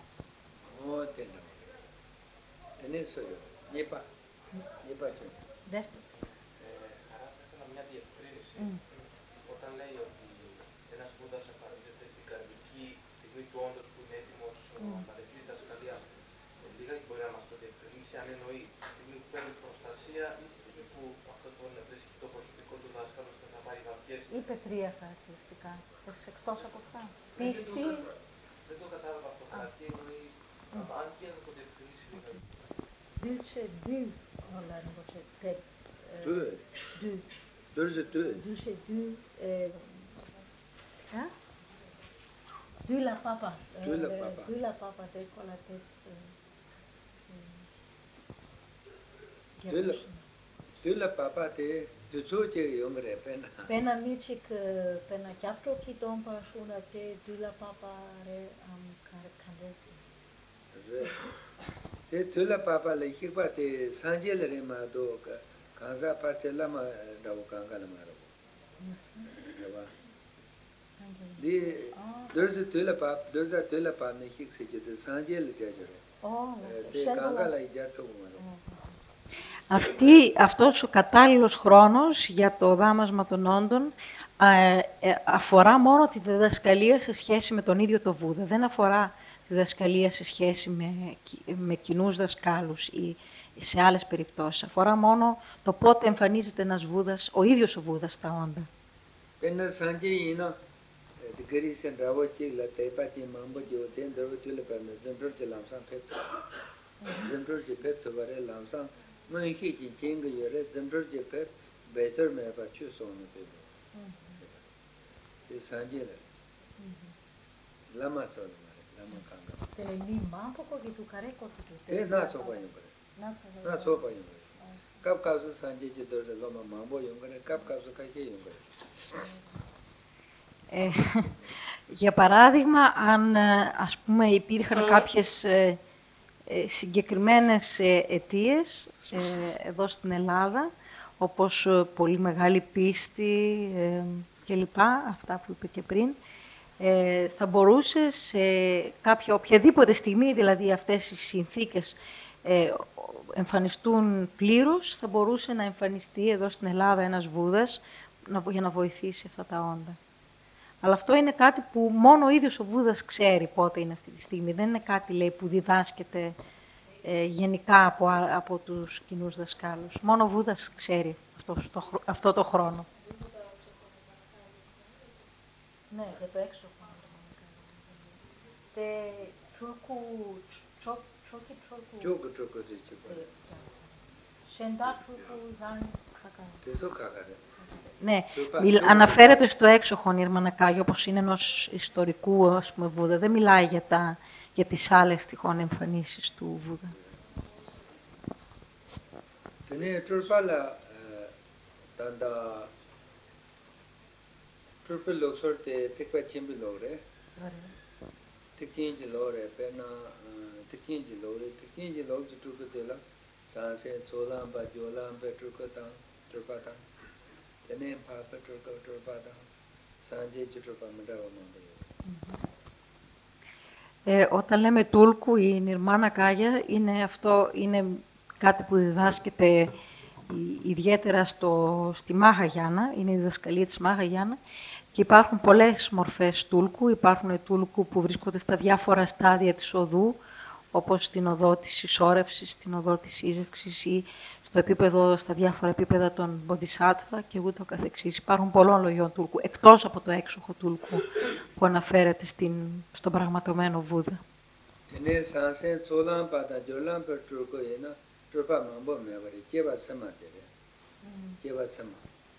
Ήθελα μια διευκρίνηση. Όταν λέει ότι ένας Βούδας εμφανίζεται στην καρμική στιγμή του όντως που είναι έτοιμος να δεχτεί τη δασκαλία, λίγα μπορεί να μας το διευκρινίσει αν εννοεί τη στιγμή που παίρνει προστασία ή τη στιγμή που αυτό το να βρίσκει το προσωπικό του δάσκαλο και θα πάρει βαθιές. Είπε τρία χαρακτηριστικά. Θες εκτός από αυτά. Πίστη. Δεν το κατάλαβα αυτό. Τι εννοεί, αν και να το διευκρινίσει λίγο. Δούλce δου, όλα είναι τέτοις. Deux. Deux. Douce du. Hein? Du la papa. Du la papa. Du la papa, c'est quoi la tête? Du la papa, du zoche jongere pena. Pena michik, pena chiapto ki tompa shuna te du la papa re am kandesi. Te du la papa le hikpa te sanje le ma do kanza parcella ma da kangala ma ro. Di there's a tula pap ne hik se je sanje le jajore. Oh, te kangala ijarto ma ro. Αυτός ο κατάλληλος χρόνος για το δάμασμα των όντων αφορά μόνο τη διδασκαλία σε σχέση με τον ίδιο το Βούδα. Δεν αφορά τη διδασκαλία σε σχέση με κοινούς δασκάλους ή σε άλλες περιπτώσεις. Αφορά μόνο το πότε εμφανίζεται ένας Βούδας, ο ίδιος ο Βούδας στα όντα. Penna Sanji ina the Gris and Ravochi, La Tepati Mambo, then the Rotula and the Zendro Lamsan Pet. Zendro Pet of Varel Lamsan, Mohiki Jinga, you read Zendro Pet, better may have a choose on the table. It's Sanji. Lama Sol, Lama Kanga. Lima, poco di tu careco. Not so by not so by you. Cup cows Sanji, there's a Loma Mambo, younger, cup cows of Kaki younger. Για παράδειγμα, αν ας πούμε υπήρχαν κάποιες συγκεκριμένες αιτίες εδώ στην Ελλάδα, όπως πολύ μεγάλη πίστη κλπ, αυτά που είπε και πριν, θα μπορούσε σε κάποια οποιαδήποτε στιγμή, δηλαδή αυτές οι συνθήκες εμφανιστούν πλήρως, θα μπορούσε να εμφανιστεί εδώ στην Ελλάδα ένας Βούδας για να βοηθήσει αυτά τα όντα. Αλλά αυτό είναι κάτι που μόνο ο ίδιος ο Βούδας ξέρει πότε είναι αυτή τη στιγμή. Δεν είναι κάτι, λέει, που διδάσκεται γενικά από τους κοινούς δασκάλους. Μόνο ο Βούδας ξέρει αυτό το χρόνο. Ναι, για το έξω χρόνο. Ναι, αναφέρεται στο έξοχον η Ερμανακάγη, όπως είναι ενός ιστορικού, ας πούμε, Βούδα. Δεν μιλάει για τις άλλες τυχόν εμφανίσεις του Βούδα. Είναι τροπάλα τάντα τροπέ λόγσορτε τεκβα τσίμπι λόγρε. Τεκίνჯι λόγρε, πένα τεκίνჯι λόγρε τροπέ τέλα. Σάνσε τσόλάμπα, τζόλάμπα, τροπάτα. Tene papa turpada sanje chitrupa madawa mambayo. Όταν λέμε Τούλκου ή Νιρμάνα Κάγια, είναι κάτι που διδάσκεται ιδιαίτερα στη Μάχα Γιάννα, είναι η διδασκαλία της Μάχα Γιάννα και υπάρχουν πολλές μορφές Τούλκου. Υπάρχουν Τούλκου που βρίσκονται στα διάφορα στάδια της οδού, όπως στην οδό της συσσόρευσης, στην οδό της σύζευξης ή στα διάφορα επίπεδα των Μποντισάτβα και ούτω καθεξής. Υπάρχουν πολλών λογιών Τούλκου, εκτός από το έξοχο Τούλκου που αναφέρεται στον πραγματωμένο Βούδα. Είναι σάνσε τσόλαν πάτα τζόλαν περ Τούλκο είναι τροπά μαμπό με αβαρή κέβα σέμα τερε. Κέβα σέμα.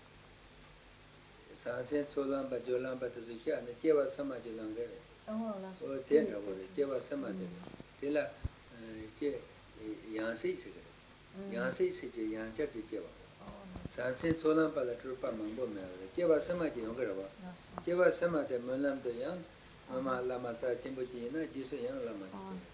Σάνσε τσόλαν πα τζόλαν πάτα ζουχιά είναι κέβα σέμα τζόλαν γερε. Ο τένα βορε κέβα σέμα τερε. Τέλα και γιάνσί σεγερε. Yansi sije yancha di jeba. Sanse cholan pala trupa mambo me ave. Jeba sama ji yong garaba. Jeba sama de melam de yang mama lama sa chimbo ji na jisu yang lama.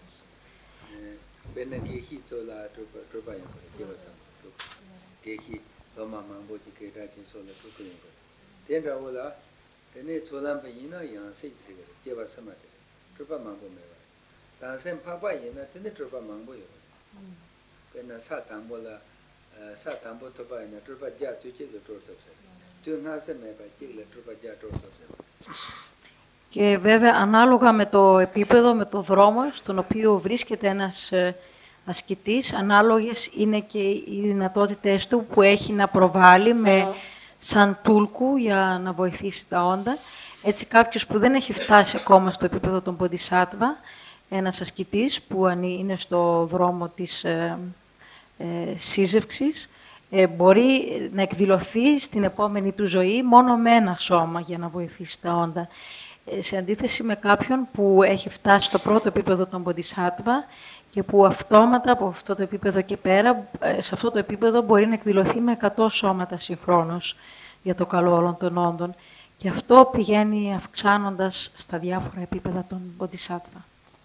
Bena ki hi chola trupa yang jeba sama. Ke hi lama mambo ji ke ra jin sola trupa yang. Den ra wala dene cholan pa yin na yansi sije jeba sama de trupa mambo me ave. Sanse papa yin na dene trupa mambo yo. Pena sa tambo topa ina trupa ja tuche do tortopse. Tu na se me ba chile trupa ja tortopse. Και βέβαια ανάλογα με το επίπεδο, με το δρόμο στον οποίο βρίσκεται ένας ασκητής, ανάλογες είναι και οι δυνατότητες του που έχει να προβάλλει σαν Τούλκου για να βοηθήσει τα όντα. Έτσι κάποιος που δεν έχει φτάσει ακόμα στο επίπεδο των Μποντισάτβα, ένας ασκητής που είναι στο δρόμο της σύζευξης, μπορεί να εκδηλωθεί στην επόμενη του ζωή μόνο με ένα σώμα για να βοηθήσει τα όντα. Σε αντίθεση με κάποιον που έχει φτάσει στο πρώτο επίπεδο των Μποντισάτβα και που αυτόματα από αυτό το επίπεδο και πέρα, σε αυτό το επίπεδο μπορεί να εκδηλωθεί με 100 σώματα συγχρόνως για το καλό όλων των όντων. Και αυτό πηγαίνει αυξάνοντας στα διάφορα επίπεδα των Μποντισάτβα.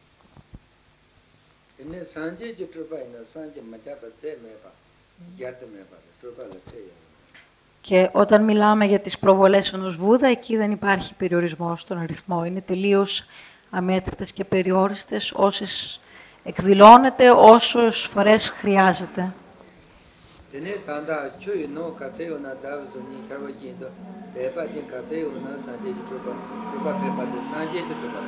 Είναι σάντζε και τροπά είναι σάντζε ματσάπα τσε μέπα, γιάρτε μέπα, τροπά λατσε. Και όταν μιλάμε για τις προβολές ενός Βούδα, εκεί δεν υπάρχει περιορισμός στον αριθμό. Είναι τελείως αμέτρητες και περιόριστες, όσες εκδηλώνεται, όσες φορές χρειάζεται. Είναι τάντα τσούι νο κατέο να δάβει νι καρβα γίνδο, έπα την κατέο να σάντζε και τροπά πέπα τε σάντζε και τροπά.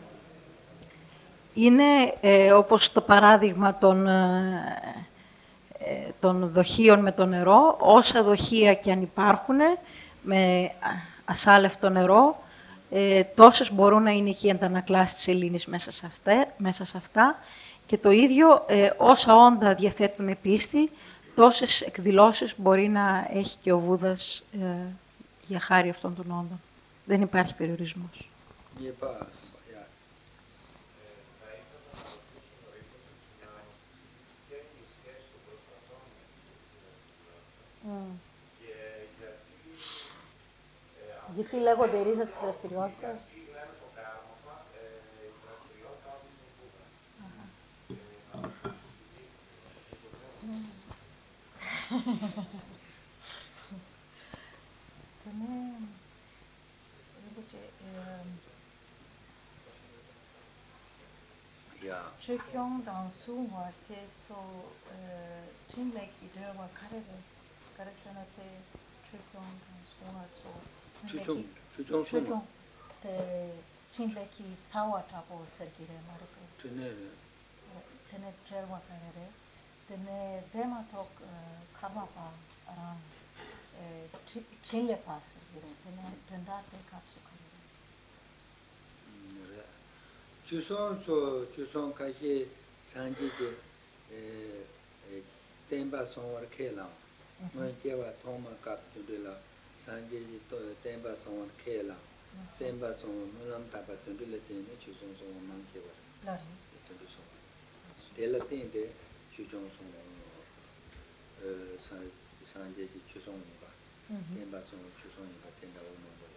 Είναι όπως το παράδειγμα των δοχείων με το νερό, όσα δοχεία και αν υπάρχουν, με ασάλευτο νερό, τόσες μπορούν να είναι και οι αντανακλάσεις της σελήνης μέσα σε αυτά. Και το ίδιο, όσα όντα διαθέτουν πίστη, τόσες εκδηλώσεις μπορεί να έχει και ο Βούδας για χάρη αυτών των όντων. Δεν υπάρχει περιορισμός. Γιατί λέγονται η ρίζα της δραστηριότητας. Chökyong dan suwa te so chinlek idrewa karebe karesanate chökyong dan suwa so chökyong te chinleki tsawa tabo sergire marpe tene drwa karebe tene dema tok karma pa arang chinle pa sergire tene dendate kapsu karebe Chuson kashi sanji ke tenpa sonwar ke lang, mwen kewa thoma kap tundila sanji to tenpa sonwar ke lang, tenpa sonwar mulam tapa tundila tene chuson sonwar man kewa tundu sonwar. Tela tende chuson sonwar sanji chuson nipa, tenpa sonwar chuson nipa tenda wano bari.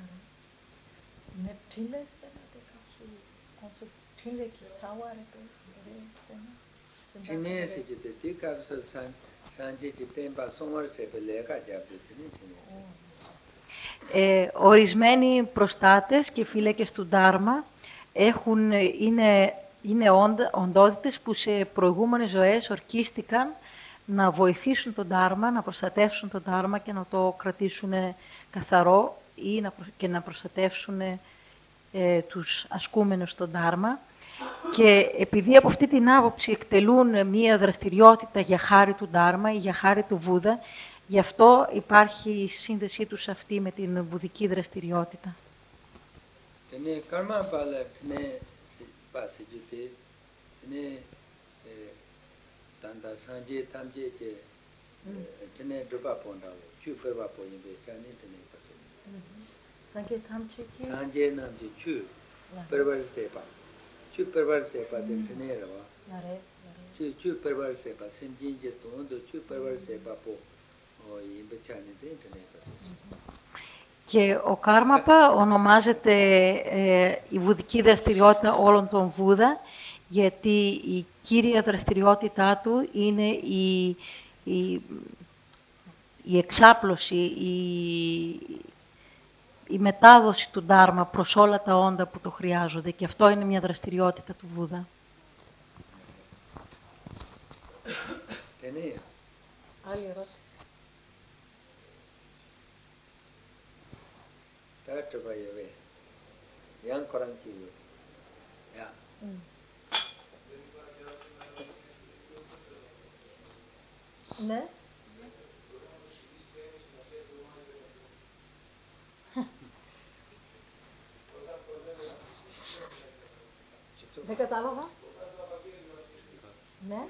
Neptile sena te kapsu also tile ki tsaware pe sena tine se jite ti kapsu sanje ti tempa somar se pe leka jabu tine. Ορισμένοι προστάτες και φύλακες του Ντάρμα είναι οντότητες που σε προηγούμενες ζωές ορκίστηκαν να βοηθήσουν τον Ντάρμα, να προστατεύσουν τον Ντάρμα και να το κρατήσουν καθαρό και να προστατεύσουν τους ασκούμενους στον Ντάρμα. Και επειδή από αυτή την άποψη εκτελούν μία δραστηριότητα για χάρη του Ντάρμα ή για χάρη του Βούδα, γι' αυτό υπάρχει η σύνδεσή τους αυτή με την βουδική δραστηριότητα. Είναι καρμά πάλα, είναι πάση γιούτη, είναι τάντα σάντζε, τάμζε και είναι ντροπά πόνταλο, τσου περβά πόγιμπε, τσάνι είναι πάση. Σάντζε τάμζε και... Σάντζε νάμζε τσου, περβάρ σέπα. Τσου περβάρ σέπα δεν είναι ραβά. Τσου περβάρ σέπα, σεμτζίνζε το όντο, τσου περβάρ σέπα πω. Και ο Κάρμαπα ονομάζεται η βουδική δραστηριότητα όλων των Βούδα, γιατί η κύρια δραστηριότητά του είναι η εξάπλωση, η μετάδοση του Ντάρμα προς όλα τα όντα που το χρειάζονται. Και αυτό είναι μια δραστηριότητα του Βούδα. Άλλη ερώτηση. That's why you way. Young Koranki. Yeah. Ναι. Δεν κατάλαβα. Ναι.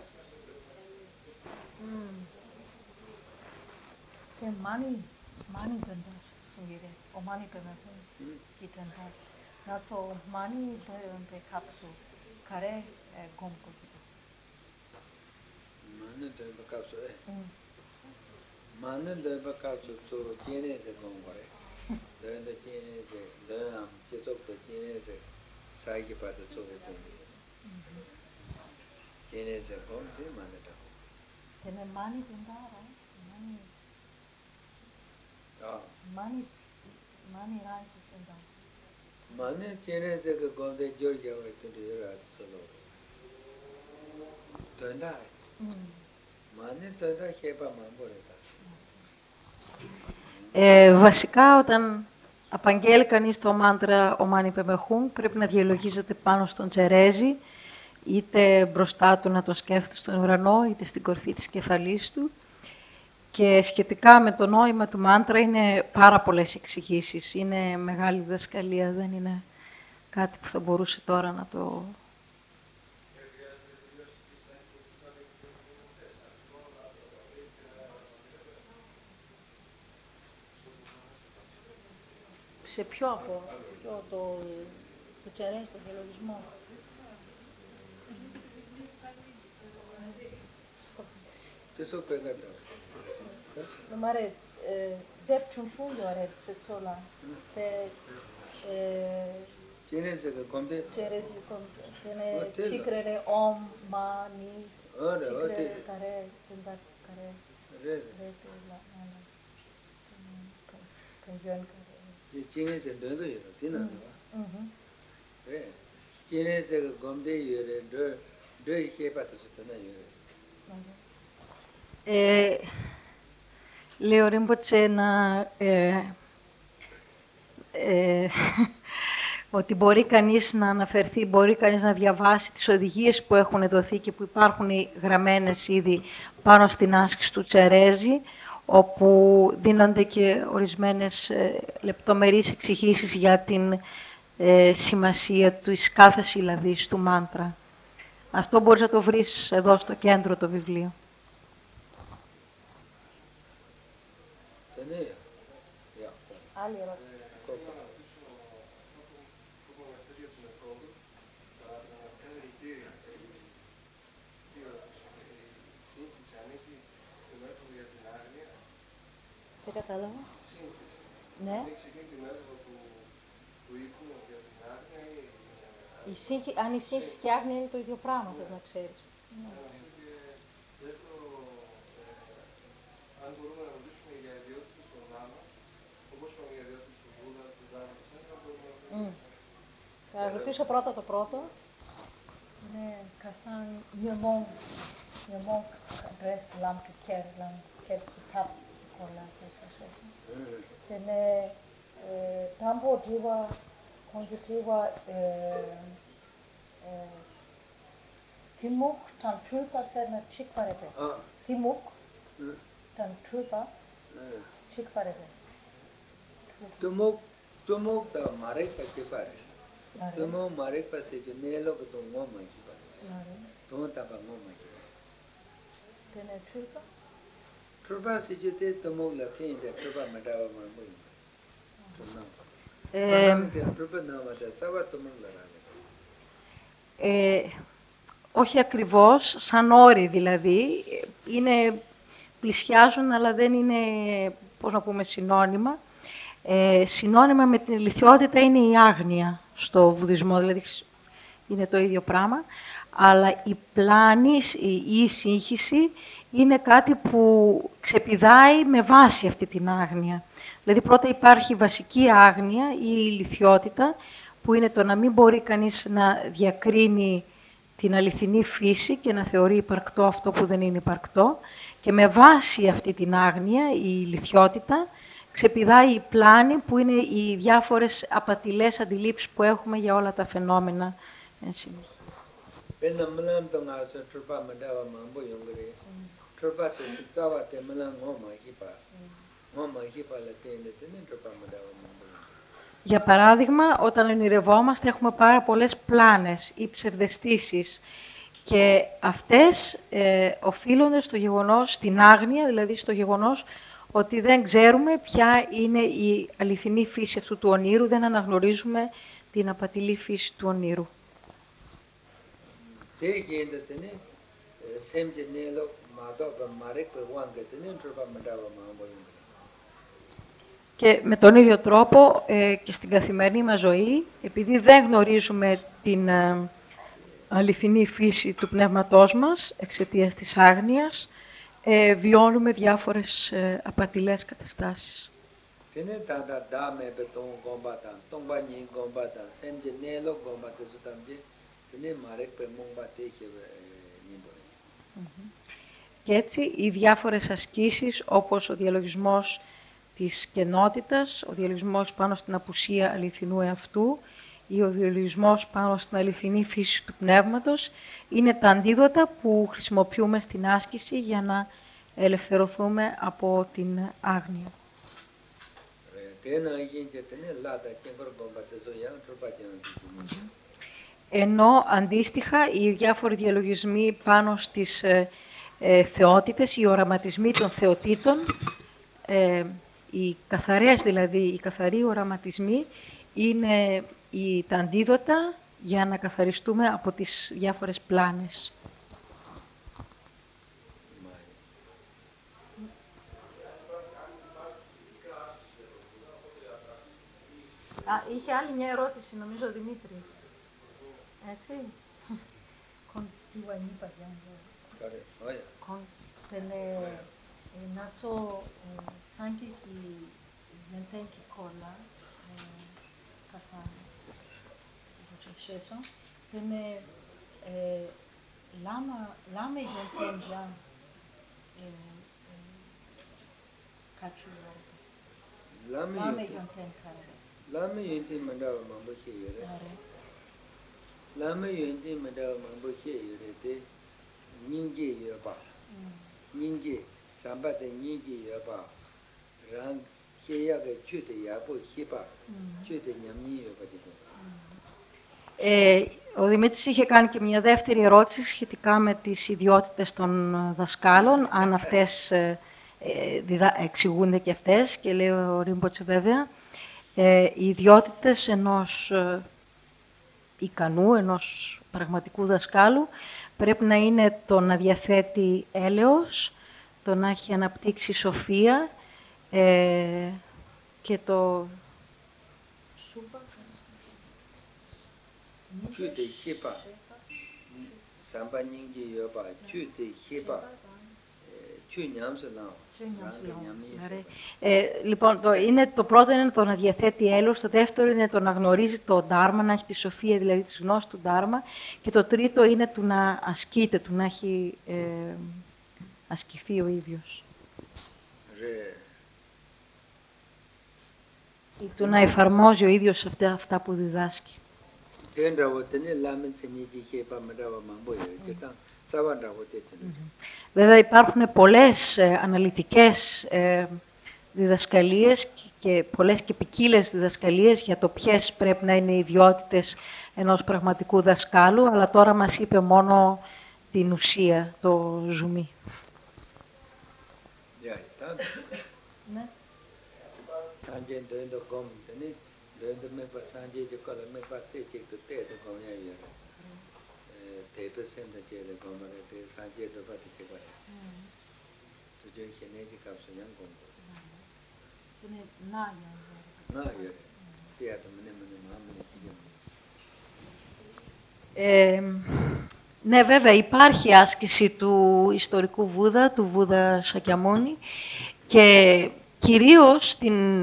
Και μάνι τεντάς, συγγύρε. Ο μάνι πεμεθούν και τεντάς. Να το μάνι δεν κάψου. Καρέ γκόμπο. Μάνι δεν κάψου, Μάνι δεν κάψου, το κίνησε γκόμπο, δεν το κίνησε, δεν και το κίνησε, σάγει πάτε το κίνησε. Κίνησε γκόμπο, δεν μάνι το. Είναι μάνι τεντάρα, μάνι. Mani rangi tenda. Mani chene se ke gonde Georgia we to the solo. Tenda. Mani tenda chepa mamboreta. Βασικά, όταν απαγγέλει κανείς το μάντρα ο Μάνι Πεμεχούν, πρέπει να διαλογίζεται πάνω στον Τσερέζι είτε μπροστά του να τον σκέφτεται στον ουρανό, είτε στην κορφή της κεφαλής του. Και σχετικά με το νόημα του μάντρα είναι πάρα πολλές εξηγήσεις. Είναι μεγάλη διδασκαλία, δεν είναι κάτι που θα μπορούσε τώρα να το... Σε ποιο από το τσερέν, το διαλογισμό. Nu are drept un fundo are pețola. Pe Cine se că comte? cerez ne cicrere om mani. Cicrere care sunt care la ana. Canjon care. Cine se dă eu, tine. Cine se că comte eu de che patto sotto eu. Λέει ο Ρίμποτσε ότι μπορεί κανείς να αναφερθεί, μπορεί κανείς να διαβάσει τις οδηγίες που έχουν δοθεί και που υπάρχουν γραμμένες ήδη πάνω στην άσκηση του Τσερέζη, όπου δίνονται και ορισμένες λεπτομερείς εξηγήσεις για την σημασία της κάθε συλλαβής του μάντρα. Αυτό μπορείς να το βρεις εδώ στο κέντρο το βιβλίο. Άλλη ερώτηση. Δεν κατάλαβα. Ναι. Αν η σύγχυση και άγνοια είναι το ίδιο πράγμα, θες να ξέρεις. Αν μπορούμε να ρωτήσουμε για ιδιότητες στον Λάμα, όπως είπαμε για ιδιότητες του Βούδα, του Δάμα, θα ρωτήσω πρώτα το πρώτο. Είναι Κασάν Μιωμόν, Ρες, Λαμ και Κέρ, Ταπ, όλα αυτά. Και είναι Τάμπο, Τζίβα, Κοντζιτίβα, Τιμούκ, Ταν Τούλπα, Φέρνα, Τσίκ Παρεπέ. Τιμούκ, Ταν Τούλπα, Τσίκ Παρεπέ. Tumuk ta marek pa ke pare. Tumuk marek pa se je nelo ko tum ngoma ki pare. Tum ta pa ngoma ki. Tene Tούλπα. Tούλπα se je te tumuk la tin de Tούλπα matawa ma mo. Tούλπα na ma ta sawa tumuk la ra. Όχι ακριβώς, σαν όροι δηλαδή, πλησιάζουν αλλά δεν είναι, πώς να πούμε, συνώνυμα. Συνώνυμα με την ηλιθιότητα είναι η άγνοια στο βουδισμό, δηλαδή είναι το ίδιο πράγμα, αλλά η πλάνης ή η σύγχυση είναι κάτι που ξεπηδάει με βάση αυτή την άγνοια. Δηλαδή πρώτα υπάρχει βασική άγνοια ή η ηλιθιότητα, που είναι το να μην μπορεί κανείς να διακρίνει την αληθινή φύση και να θεωρεί υπαρκτό αυτό που δεν είναι υπαρκτό, και με βάση αυτή την άγνοια, η ηλιθιότητα, ξεπηδάει η πλάνη, που είναι οι διάφορες απατηλές αντιλήψεις που έχουμε για όλα τα φαινόμενα. Για παράδειγμα, όταν ονειρευόμαστε έχουμε πάρα πολλές πλάνες ή ψευδαισθήσεις, και αυτές οφείλονται στο γεγονός, στην άγνοια, δηλαδή στο γεγονός ότι δεν ξέρουμε ποια είναι η αληθινή φύση αυτού του ονείρου, δεν αναγνωρίζουμε την απατηλή φύση του ονείρου. Και με τον ίδιο τρόπο και στην καθημερινή μας ζωή, επειδή δεν γνωρίζουμε την αληθινή φύση του πνεύματός μας, εξαιτίας της άγνοιας, βιώνουμε διάφορες απατηλές καταστάσεις. Και έτσι οι διάφορες ασκήσεις, όπως ο διαλογισμός της κενότητας, ο διαλογισμός πάνω στην απουσία αληθινού εαυτού, ή ο διαλογισμός πάνω στην αληθινή φύση του πνεύματος είναι τα αντίδοτα που χρησιμοποιούμε στην άσκηση για να ελευθερωθούμε από την άγνοια. Ενώ αντίστοιχα οι διάφοροι διαλογισμοί πάνω στις θεότητες, οι οραματισμοί των θεοτήτων, οι καθαρές δηλαδή, οι καθαροί οραματισμοί είναι τα αντίδοτα για να καθαριστούμε από τις διάφορες πλάνες. Είχε άλλη μια ερώτηση, νομίζω, ο Δημήτρης. Έτσι. Nacho sanki ki δεν και κόλλα casa proceso tiene lama yentenya kachular lama yenten lama yenten mandawa mambo che yore lama yenten mandawa mambo che yore te nyingje yoba nyingje sambate nyingje yoba rang cheyaga chute yabo chiba chute nyamni yoba Ο Δημήτρης είχε κάνει και μια δεύτερη ερώτηση σχετικά με τις ιδιότητες των δασκάλων, αν αυτές εξηγούνται και αυτές, και λέει ο Ρίμποτσε βέβαια, οι ιδιότητες ενός ικανού, ενός πραγματικού δασκάλου, πρέπει να είναι το να διαθέτει έλεος, το να έχει αναπτύξει σοφία και το... Chute hipa, samba nyingje yoba, chute hipa, chu nyamse lao. Λοιπόν, το πρώτο είναι το να διαθέτει έλεος, το δεύτερο είναι το να γνωρίζει το Ντάρμα, να έχει τη σοφία, δηλαδή τη γνώση του Ντάρμα, και το τρίτο είναι του να ασκείται, του να έχει ασκηθεί ο ίδιος. Ή του να εφαρμόζει ο ίδιος αυτά που διδάσκει. Βέβαια υπάρχουν πολλές αναλυτικές διδασκαλίες και πολλές και ποικίλες διδασκαλίες για το ποιες πρέπει να είναι οι ιδιότητες ενός πραγματικού δασκάλου, αλλά τώρα μας είπε μόνο την ουσία, το ζουμί. Ναι, βέβαια, υπάρχει άσκηση του ιστορικού Βούδα, του Βούδα Σακιαμούνι, και κυρίως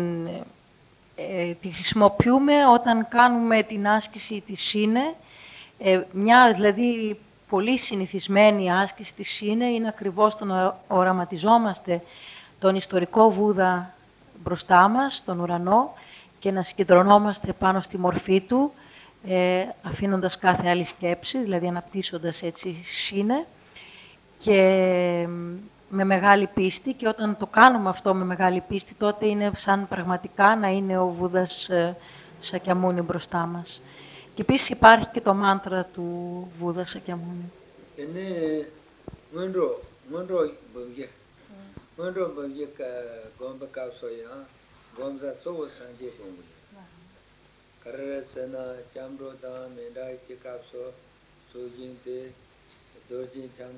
τη χρησιμοποιούμε όταν κάνουμε την άσκηση της Σίνε. Μια δηλαδή πολύ συνηθισμένη άσκηση της Σίνε είναι ακριβώς το να οραματιζόμαστε τον ιστορικό Βούδα μπροστά μας, τον ουρανό, και να συγκεντρωνόμαστε πάνω στη μορφή του, αφήνοντας κάθε άλλη σκέψη, δηλαδή αναπτύσσοντας έτσι Σίνε, και με μεγάλη πίστη, και όταν το κάνουμε αυτό με μεγάλη πίστη, τότε είναι σαν πραγματικά να είναι ο Βούδας Σακιαμούνι μπροστά μας. Και επίσης υπάρχει και το μάντρα του Βούδα Σακιαμούνι. Είναι μόντρο μπογε γόμπα καυσοя, γόμζα τσόβο σαντζε γόμπα. Καρρεσένα τσάμπρότα μεντάι και καυσο, σουγίντε, δόρჯιν τσάμ,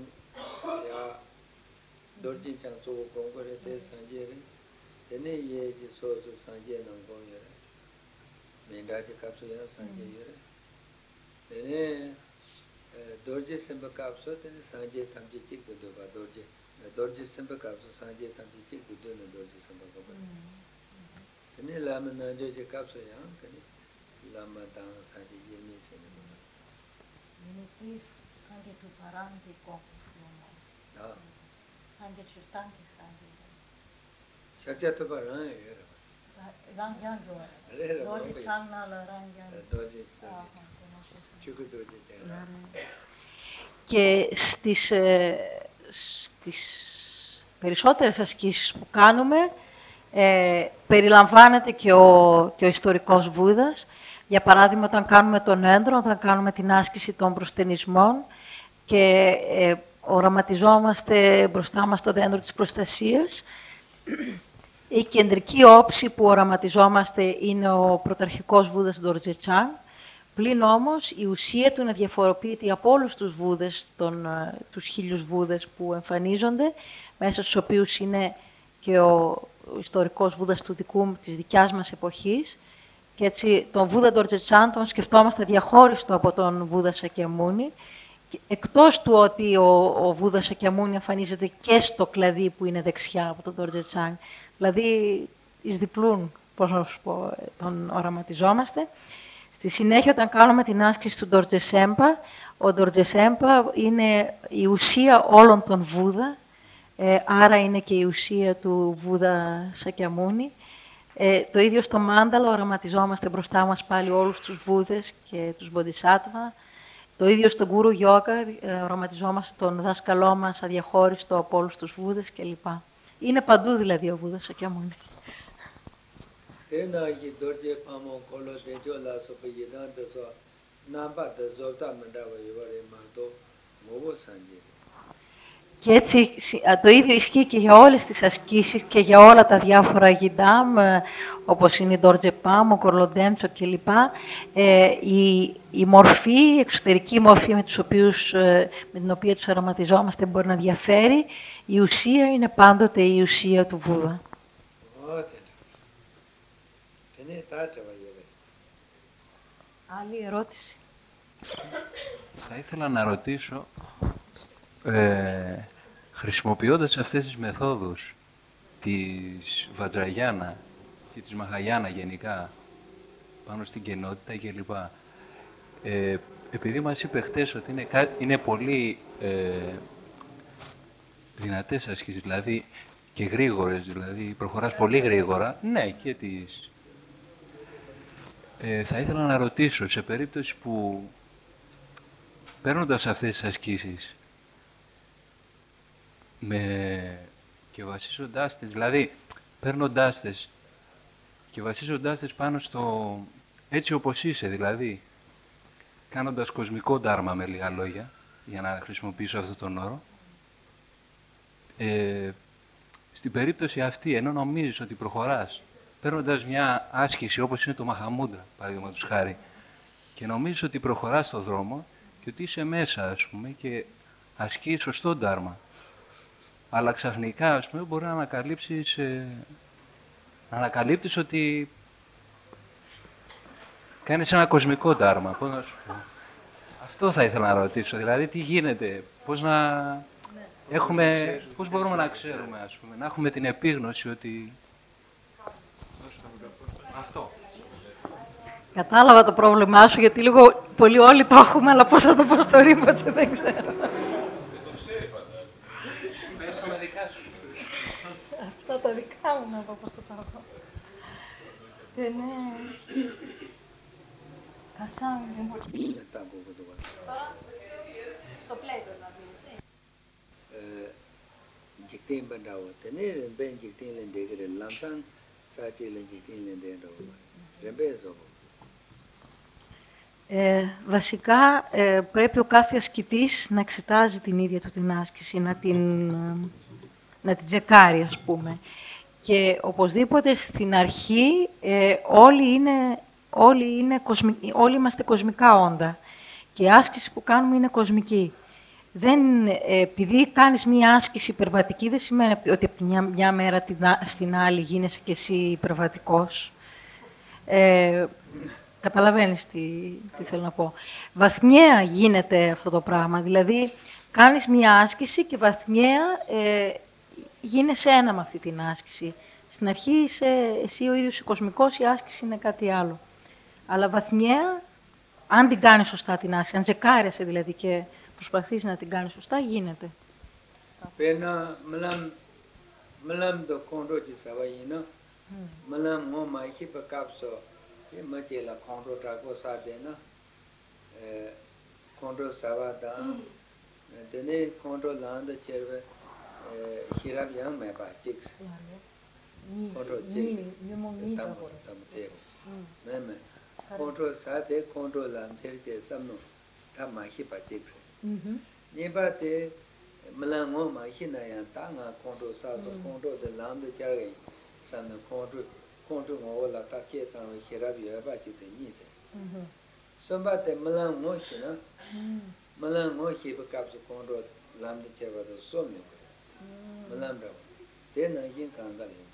δόρჯιν τσάμ τσόβο γόμπα ρετε σαντζε ρε. Είναι 예지 소소 산제 농공이래. 멘다지 값소야 산제래. 네네 dorje semba kapso tene sanje tamje chik do ba dorje semba kapso sanje tamje chik do ne dorje semba ko ba tene lama na jo je kapso ya kani lama ta sanje ye ni se ne ba ne ti sanje tu parante ko sanje chirtanti sanje shakya to ba ran ye Rangyanjo. Rera Dorje Baba. Changnala Rangyanjo. Doji, Ah, Chuku Doji. Και στις περισσότερες ασκήσεις που κάνουμε περιλαμβάνεται και ο ιστορικός Βούδας. Για παράδειγμα, όταν κάνουμε τον έντρο, όταν κάνουμε την άσκηση των προστενισμών και οραματιζόμαστε μπροστά μας το δέντρο της προστασίας, η κεντρική όψη που οραματιζόμαστε είναι ο πρωταρχικός Βούδας Ντορτζε Τσάν. Πλην όμως η ουσία του είναι διαφοροποιείται από όλους τους Βούδες, τους 1000 Βούδες που εμφανίζονται, μέσα στους οποίους είναι και ο ιστορικός Βούδας της δικιάς μας εποχής. Και έτσι τον Βούδα Ντορτζε Τσάν τον σκεφτόμαστε διαχώριστο από τον Βούδα Σακιαμούνι, εκτός του ότι ο Βούδα Σακιαμούνι εμφανίζεται και στο κλαδί που είναι δεξιά από τον Ντορτζε Τσάν. Δηλαδή, εις διπλούν, πώς να σου πω, τον οραματιζόμαστε. Στη συνέχεια, όταν κάνουμε την άσκηση του Ντορτζε Σέμπα, ο Ντορτζε Σέμπα είναι η ουσία όλων των Βούδα, άρα είναι και η ουσία του Βούδα Σακιαμούνι. Το ίδιο στο μάνταλα, οραματιζόμαστε μπροστά μας πάλι όλους τους Βούδες και τους Μποντισάτβα. Το ίδιο στον Γκούρου Γιόγκα, οραματιζόμαστε τον δάσκαλό μας αδιαχώριστο από όλους τους Βούδες κλπ. Είναι παντού δηλαδή ο Βούδας Σακιαμούνι. Tena ki dorje pamo kolo tejo la so pe yedan de so namba de zolta manda wa yore ma to mobo sanje. Και έτσι το ίδιο ισχύει και για όλες τις ασκήσεις και για όλα τα διάφορα γιντάμ, όπως είναι η Ντορτζεπάμ, ο Κορλοντέμτσο κλπ. Η μορφή, η εξωτερική μορφή με την οποία τους αρωματιζόμαστε μπορεί να διαφέρει. Η ουσία είναι πάντοτε η ουσία του Βούδα. Άλλη ερώτηση. Θα ήθελα να ρωτήσω, χρησιμοποιώντας αυτές τις μεθόδους της Βατζραγιάνα και της Μαχαγιάνα γενικά, πάνω στην κενότητα κλπ. Επειδή μας είπε χτες ότι είναι πολύ δυνατές ασκήσεις, δηλαδή και γρήγορες, δηλαδή προχωράς πολύ γρήγορα, ναι, και τις... θα ήθελα να ρωτήσω, σε περίπτωση που παίρνοντας αυτές τις ασκήσεις και βασίζοντάς τις, δηλαδή παίρνοντάς τις και βασίζοντάς τις πάνω στο έτσι όπως είσαι, δηλαδή κάνοντας κοσμικό ντάρμα με λίγα λόγια, για να χρησιμοποιήσω αυτόν τον όρο, στην περίπτωση αυτή, ενώ νομίζεις ότι προχωράς, παίρνοντας μια άσκηση όπως είναι το Μαχαμούντρα, παραδείγματος χάρη, και νομίζεις ότι προχωράς στον δρόμο και ότι είσαι μέσα, ας πούμε, και ασκείς σωστό ντάρμα. Αλλά ξαφνικά, ας πούμε, μπορεί να ανακαλύπτεις ότι κάνεις ένα κοσμικό ντάρμα. Πώς να σου πω. Αυτό θα ήθελα να ρωτήσω. Δηλαδή, τι γίνεται, πώς μπορούμε να ξέρουμε, ας πούμε, να έχουμε την επίγνωση ότι... Αυτό. Κατάλαβα το πρόβλημά σου, γιατί λίγο πολύ όλοι το έχουμε, αλλά πώς θα το πω στο Ρίμποτσε, δεν ξέρω. Δεν το ξέρει, φαντάζομαι. Πες με δικά σου. Αυτά τα δικά μου να πω πώς το πάω. Ναι. Κασάν, στο πλαίσιο να πει. Jiktin bandawa, tene ben jiktin len degre lamsan, sachi len jiktin len degre rembe zobo. Βασικά πρέπει ο κάθε ασκητής να εξετάζει την ίδια του την άσκηση, να την τσεκάρει, ας πούμε. Και οπωσδήποτε στην αρχή όλοι είμαστε κοσμικά όντα και η άσκηση που κάνουμε είναι κοσμική. Επειδή κάνεις μία άσκηση υπερβατική, δεν σημαίνει ότι από μια μέρα στην άλλη γίνεσαι και εσύ υπερβατικός. Καταλαβαίνεις τι θέλω να πω. Βαθμιαία γίνεται αυτό το πράγμα. Δηλαδή, κάνεις μία άσκηση και βαθμιαία γίνεσαι ένα με αυτή την άσκηση. Στην αρχή είσαι εσύ ο ίδιος κοσμικός, η άσκηση είναι κάτι άλλο. Αλλά βαθμιαία, αν την κάνεις σωστά την άσκηση, αν τσεκάρεσαι δηλαδή και προσπαθείς να την κάνεις σωστά, γίνεται. Πένα μλάμ το κόντρο της Σαβαγίνα, Malam mo ma hi pa kap so ye ma che la condo ta ko sa de na condo sa va da de ne condo land che ve hirab yang me ba chik condo che tam te me me condo sa de condo land che sam no ta ma hi pa chik ne ba de malam mo ma hi na ya ta nga condo sa so condo de land che ge sam no condo ngo la ta che ta hirab ya ba chi de ni se somba de malam mo hi na malam mo hi pa kap so condo land che va do so me malam da de na yin kan ga le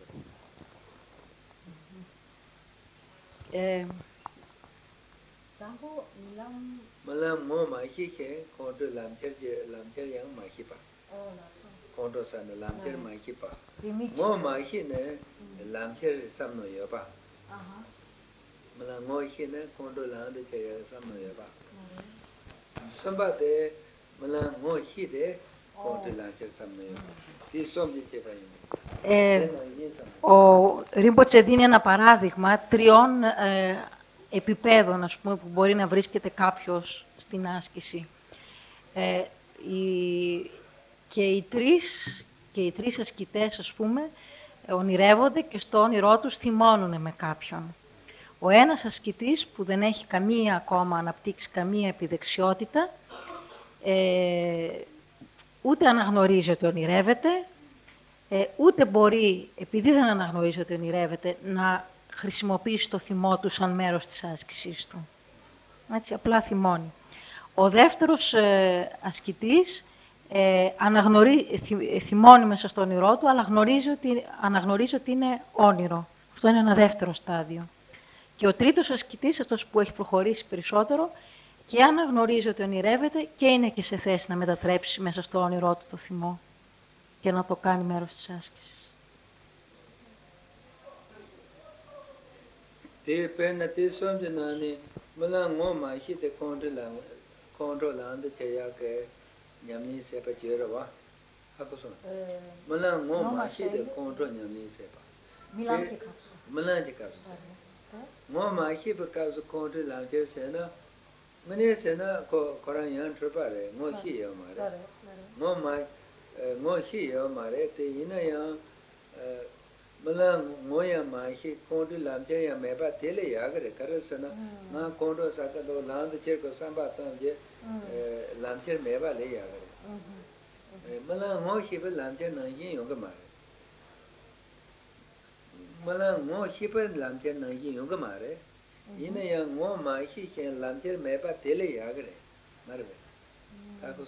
malam mo ma hi ke condo lam che yang ma hi pa condo san lam che ma hi pa mo ma hi ne lam che sam no yo pa malam mo hi ne condo land che sam no yo pa somba de malam mo hi de condo land che sam no yo ti som ji che pa Ο Ρίμποτσε δίνει ένα παράδειγμα 3 επιπέδων, ας πούμε, που μπορεί να βρίσκεται κάποιος στην άσκηση. Και οι τρεις ασκητές, ας πούμε, ονειρεύονται και στο όνειρό τους θυμώνουν με κάποιον. Ο ένας ασκητής που δεν έχει ακόμα αναπτύξει καμία επιδεξιότητα, ούτε αναγνωρίζει ότι ονειρεύεται, ούτε μπορεί, επειδή δεν αναγνωρίζει ότι ονειρεύεται, να χρησιμοποιήσει το θυμό του σαν μέρος της άσκησής του. Έτσι, απλά θυμώνει. Ο δεύτερος ασκητής θυμώνει μέσα στο όνειρό του, αλλά αναγνωρίζει ότι είναι όνειρο. Αυτό είναι ένα δεύτερο στάδιο. Και ο τρίτος ασκητής, αυτός που έχει προχωρήσει περισσότερο, και αναγνωρίζει ότι ονειρεύεται και είναι και σε θέση να μετατρέψει μέσα στο όνειρό του το θυμό και να το κάνει μέρος της άσκησης. Te pena te somje nani mala ngo ma hi te condo land che ya ke nyamni se pa che ro wa ako so mala ngo ma hi te condo nyamni se pa milan ke kap ngo ma hi pa kap so condo land che se na mane se na ko koran yan tropa re ngo hi yo ma re ngo hi yo ma re te ina ya malam ngoya ma hi condo lam che ya me ba tele ya gare karasana ma condo sa ka do land che ko samba tam je lam che me ba le ya gare malam ngo hi ba lam che na yin yo ga ma malam ngo hi ba lam che na yin yo ga ma re ina ya ngo ma hi che lam che me ba tele ya gare marbe ta ko so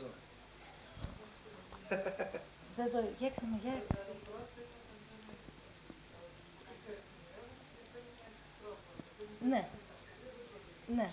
Δεν το γέξαμε, Ναι. Ναι.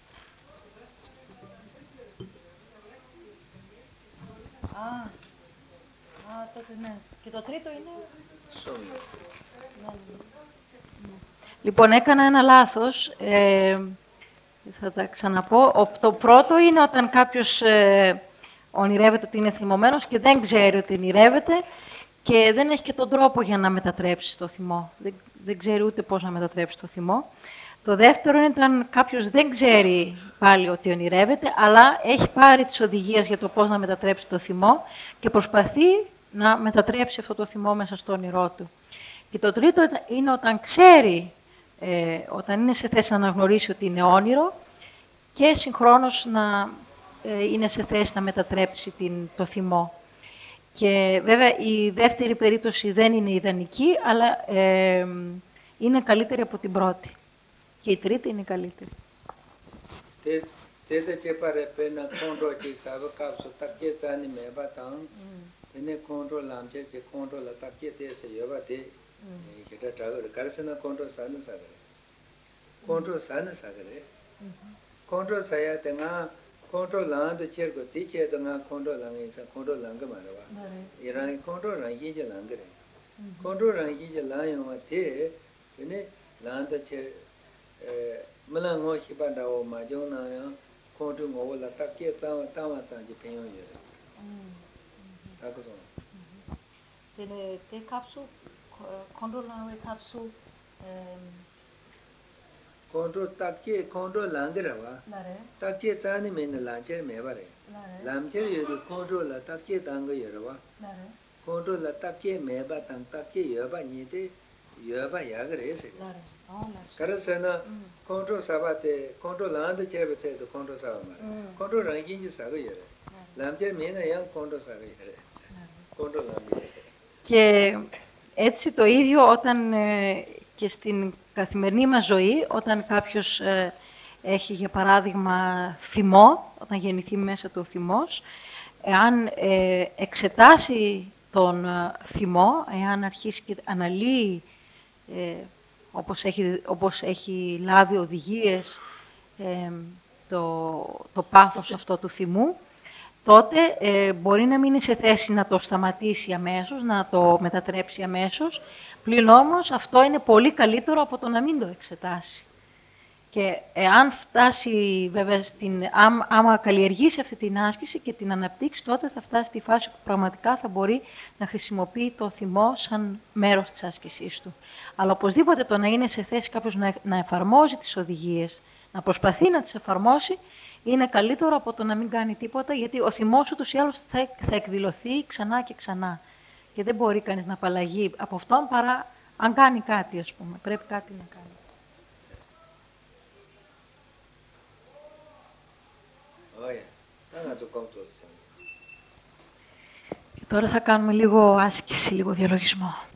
Τότε ναι. Και το τρίτο είναι... Ναι. Λοιπόν, έκανα ένα λάθος. Θα τα ξαναπώ. Το πρώτο είναι όταν κάποιος ονειρεύεται ότι είναι θυμωμένος και δεν ξέρει ότι ονειρεύεται και δεν έχει και τον τρόπο για να μετατρέψει το θυμό. Δεν ξέρει ούτε πώς να μετατρέψει το θυμό. Το δεύτερο είναι όταν κάποιος δεν ξέρει πάλι ότι ονειρεύεται, αλλά έχει πάρει τις οδηγίες για το πώς να μετατρέψει το θυμό και προσπαθεί να μετατρέψει αυτό το θυμό μέσα στο όνειρό του. Και το τρίτο είναι όταν ξέρει, όταν είναι σε θέση να αναγνωρίσει ότι είναι όνειρο και συγχρόνως να είναι σε θέση να μετατρέψει το θυμό. Και βέβαια η δεύτερη περίπτωση δεν είναι ιδανική, αλλά είναι καλύτερη από την πρώτη. Και η τρίτη είναι η καλύτερη. Τέτοια και παρεπένα κόντρο και σαβοκάψο τα και τα με βατάν, είναι κόντρο λάμπια και κόντρο τα και τέσσε γιοβατέ, και τα τραγωδε. Κάρσε ένα κόντρο σαν σαγρε. Κόντρο σαν σαγρε. Κόντρο σαγρε τεγά κόντρο λάμπια τσέρκο, τι και τεγά κόντρο λάμπια, κόντρο λάμπια μαραβά. Ιράνι κόντρο λάμπια και λάμπια. Κόντρο λάμπια και λάμπια τε, είναι λάμπια και mala ngo shi ba da o ma jong na ya ko tu ngo la ta ke ta ma sa ji pin yo ye ta ko so te kapsu controlando etapsu control takje control langira wa lare takje tsani men lanche me bare lare lamche yu control la takje tang ye wa lare control la takje me ba tang takje ye ba ni de ye ba ya gre se lare hola karasana control sabate control land che be se control sa ma control rangin ji sa ge ye lamche me na yang control sa ge ye control land. Και έτσι το ίδιο όταν και στην καθημερινή μας ζωή, όταν κάποιος έχει, για παράδειγμα, θυμό, όταν γεννηθεί μέσα του ο θυμός, εάν εξετάσει τον θυμό, εάν αρχίσει και αναλύει, όπως έχει λάβει οδηγίες, το πάθος αυτό του θυμού, τότε μπορεί να μην είναι σε θέση να το σταματήσει αμέσως, να το μετατρέψει αμέσως, πλην όμως αυτό είναι πολύ καλύτερο από το να μην το εξετάσει. Και εάν φτάσει, βέβαια, άμα καλλιεργήσει αυτή την άσκηση και την αναπτύξει, τότε θα φτάσει στη φάση που πραγματικά θα μπορεί να χρησιμοποιεί το θυμό σαν μέρος της άσκησής του. Αλλά οπωσδήποτε το να είναι σε θέση κάποιος να εφαρμόζει τις οδηγίες, να προσπαθεί να τις εφαρμόσει, είναι καλύτερο από το να μην κάνει τίποτα, γιατί ο θυμός ούτως ή άλλως θα εκδηλωθεί ξανά και ξανά. Και δεν μπορεί κανείς να απαλλαγεί από αυτόν παρά αν κάνει κάτι, ας πούμε. Πρέπει κάτι να κάνει. Και τώρα θα κάνουμε λίγο άσκηση, λίγο διαλογισμό.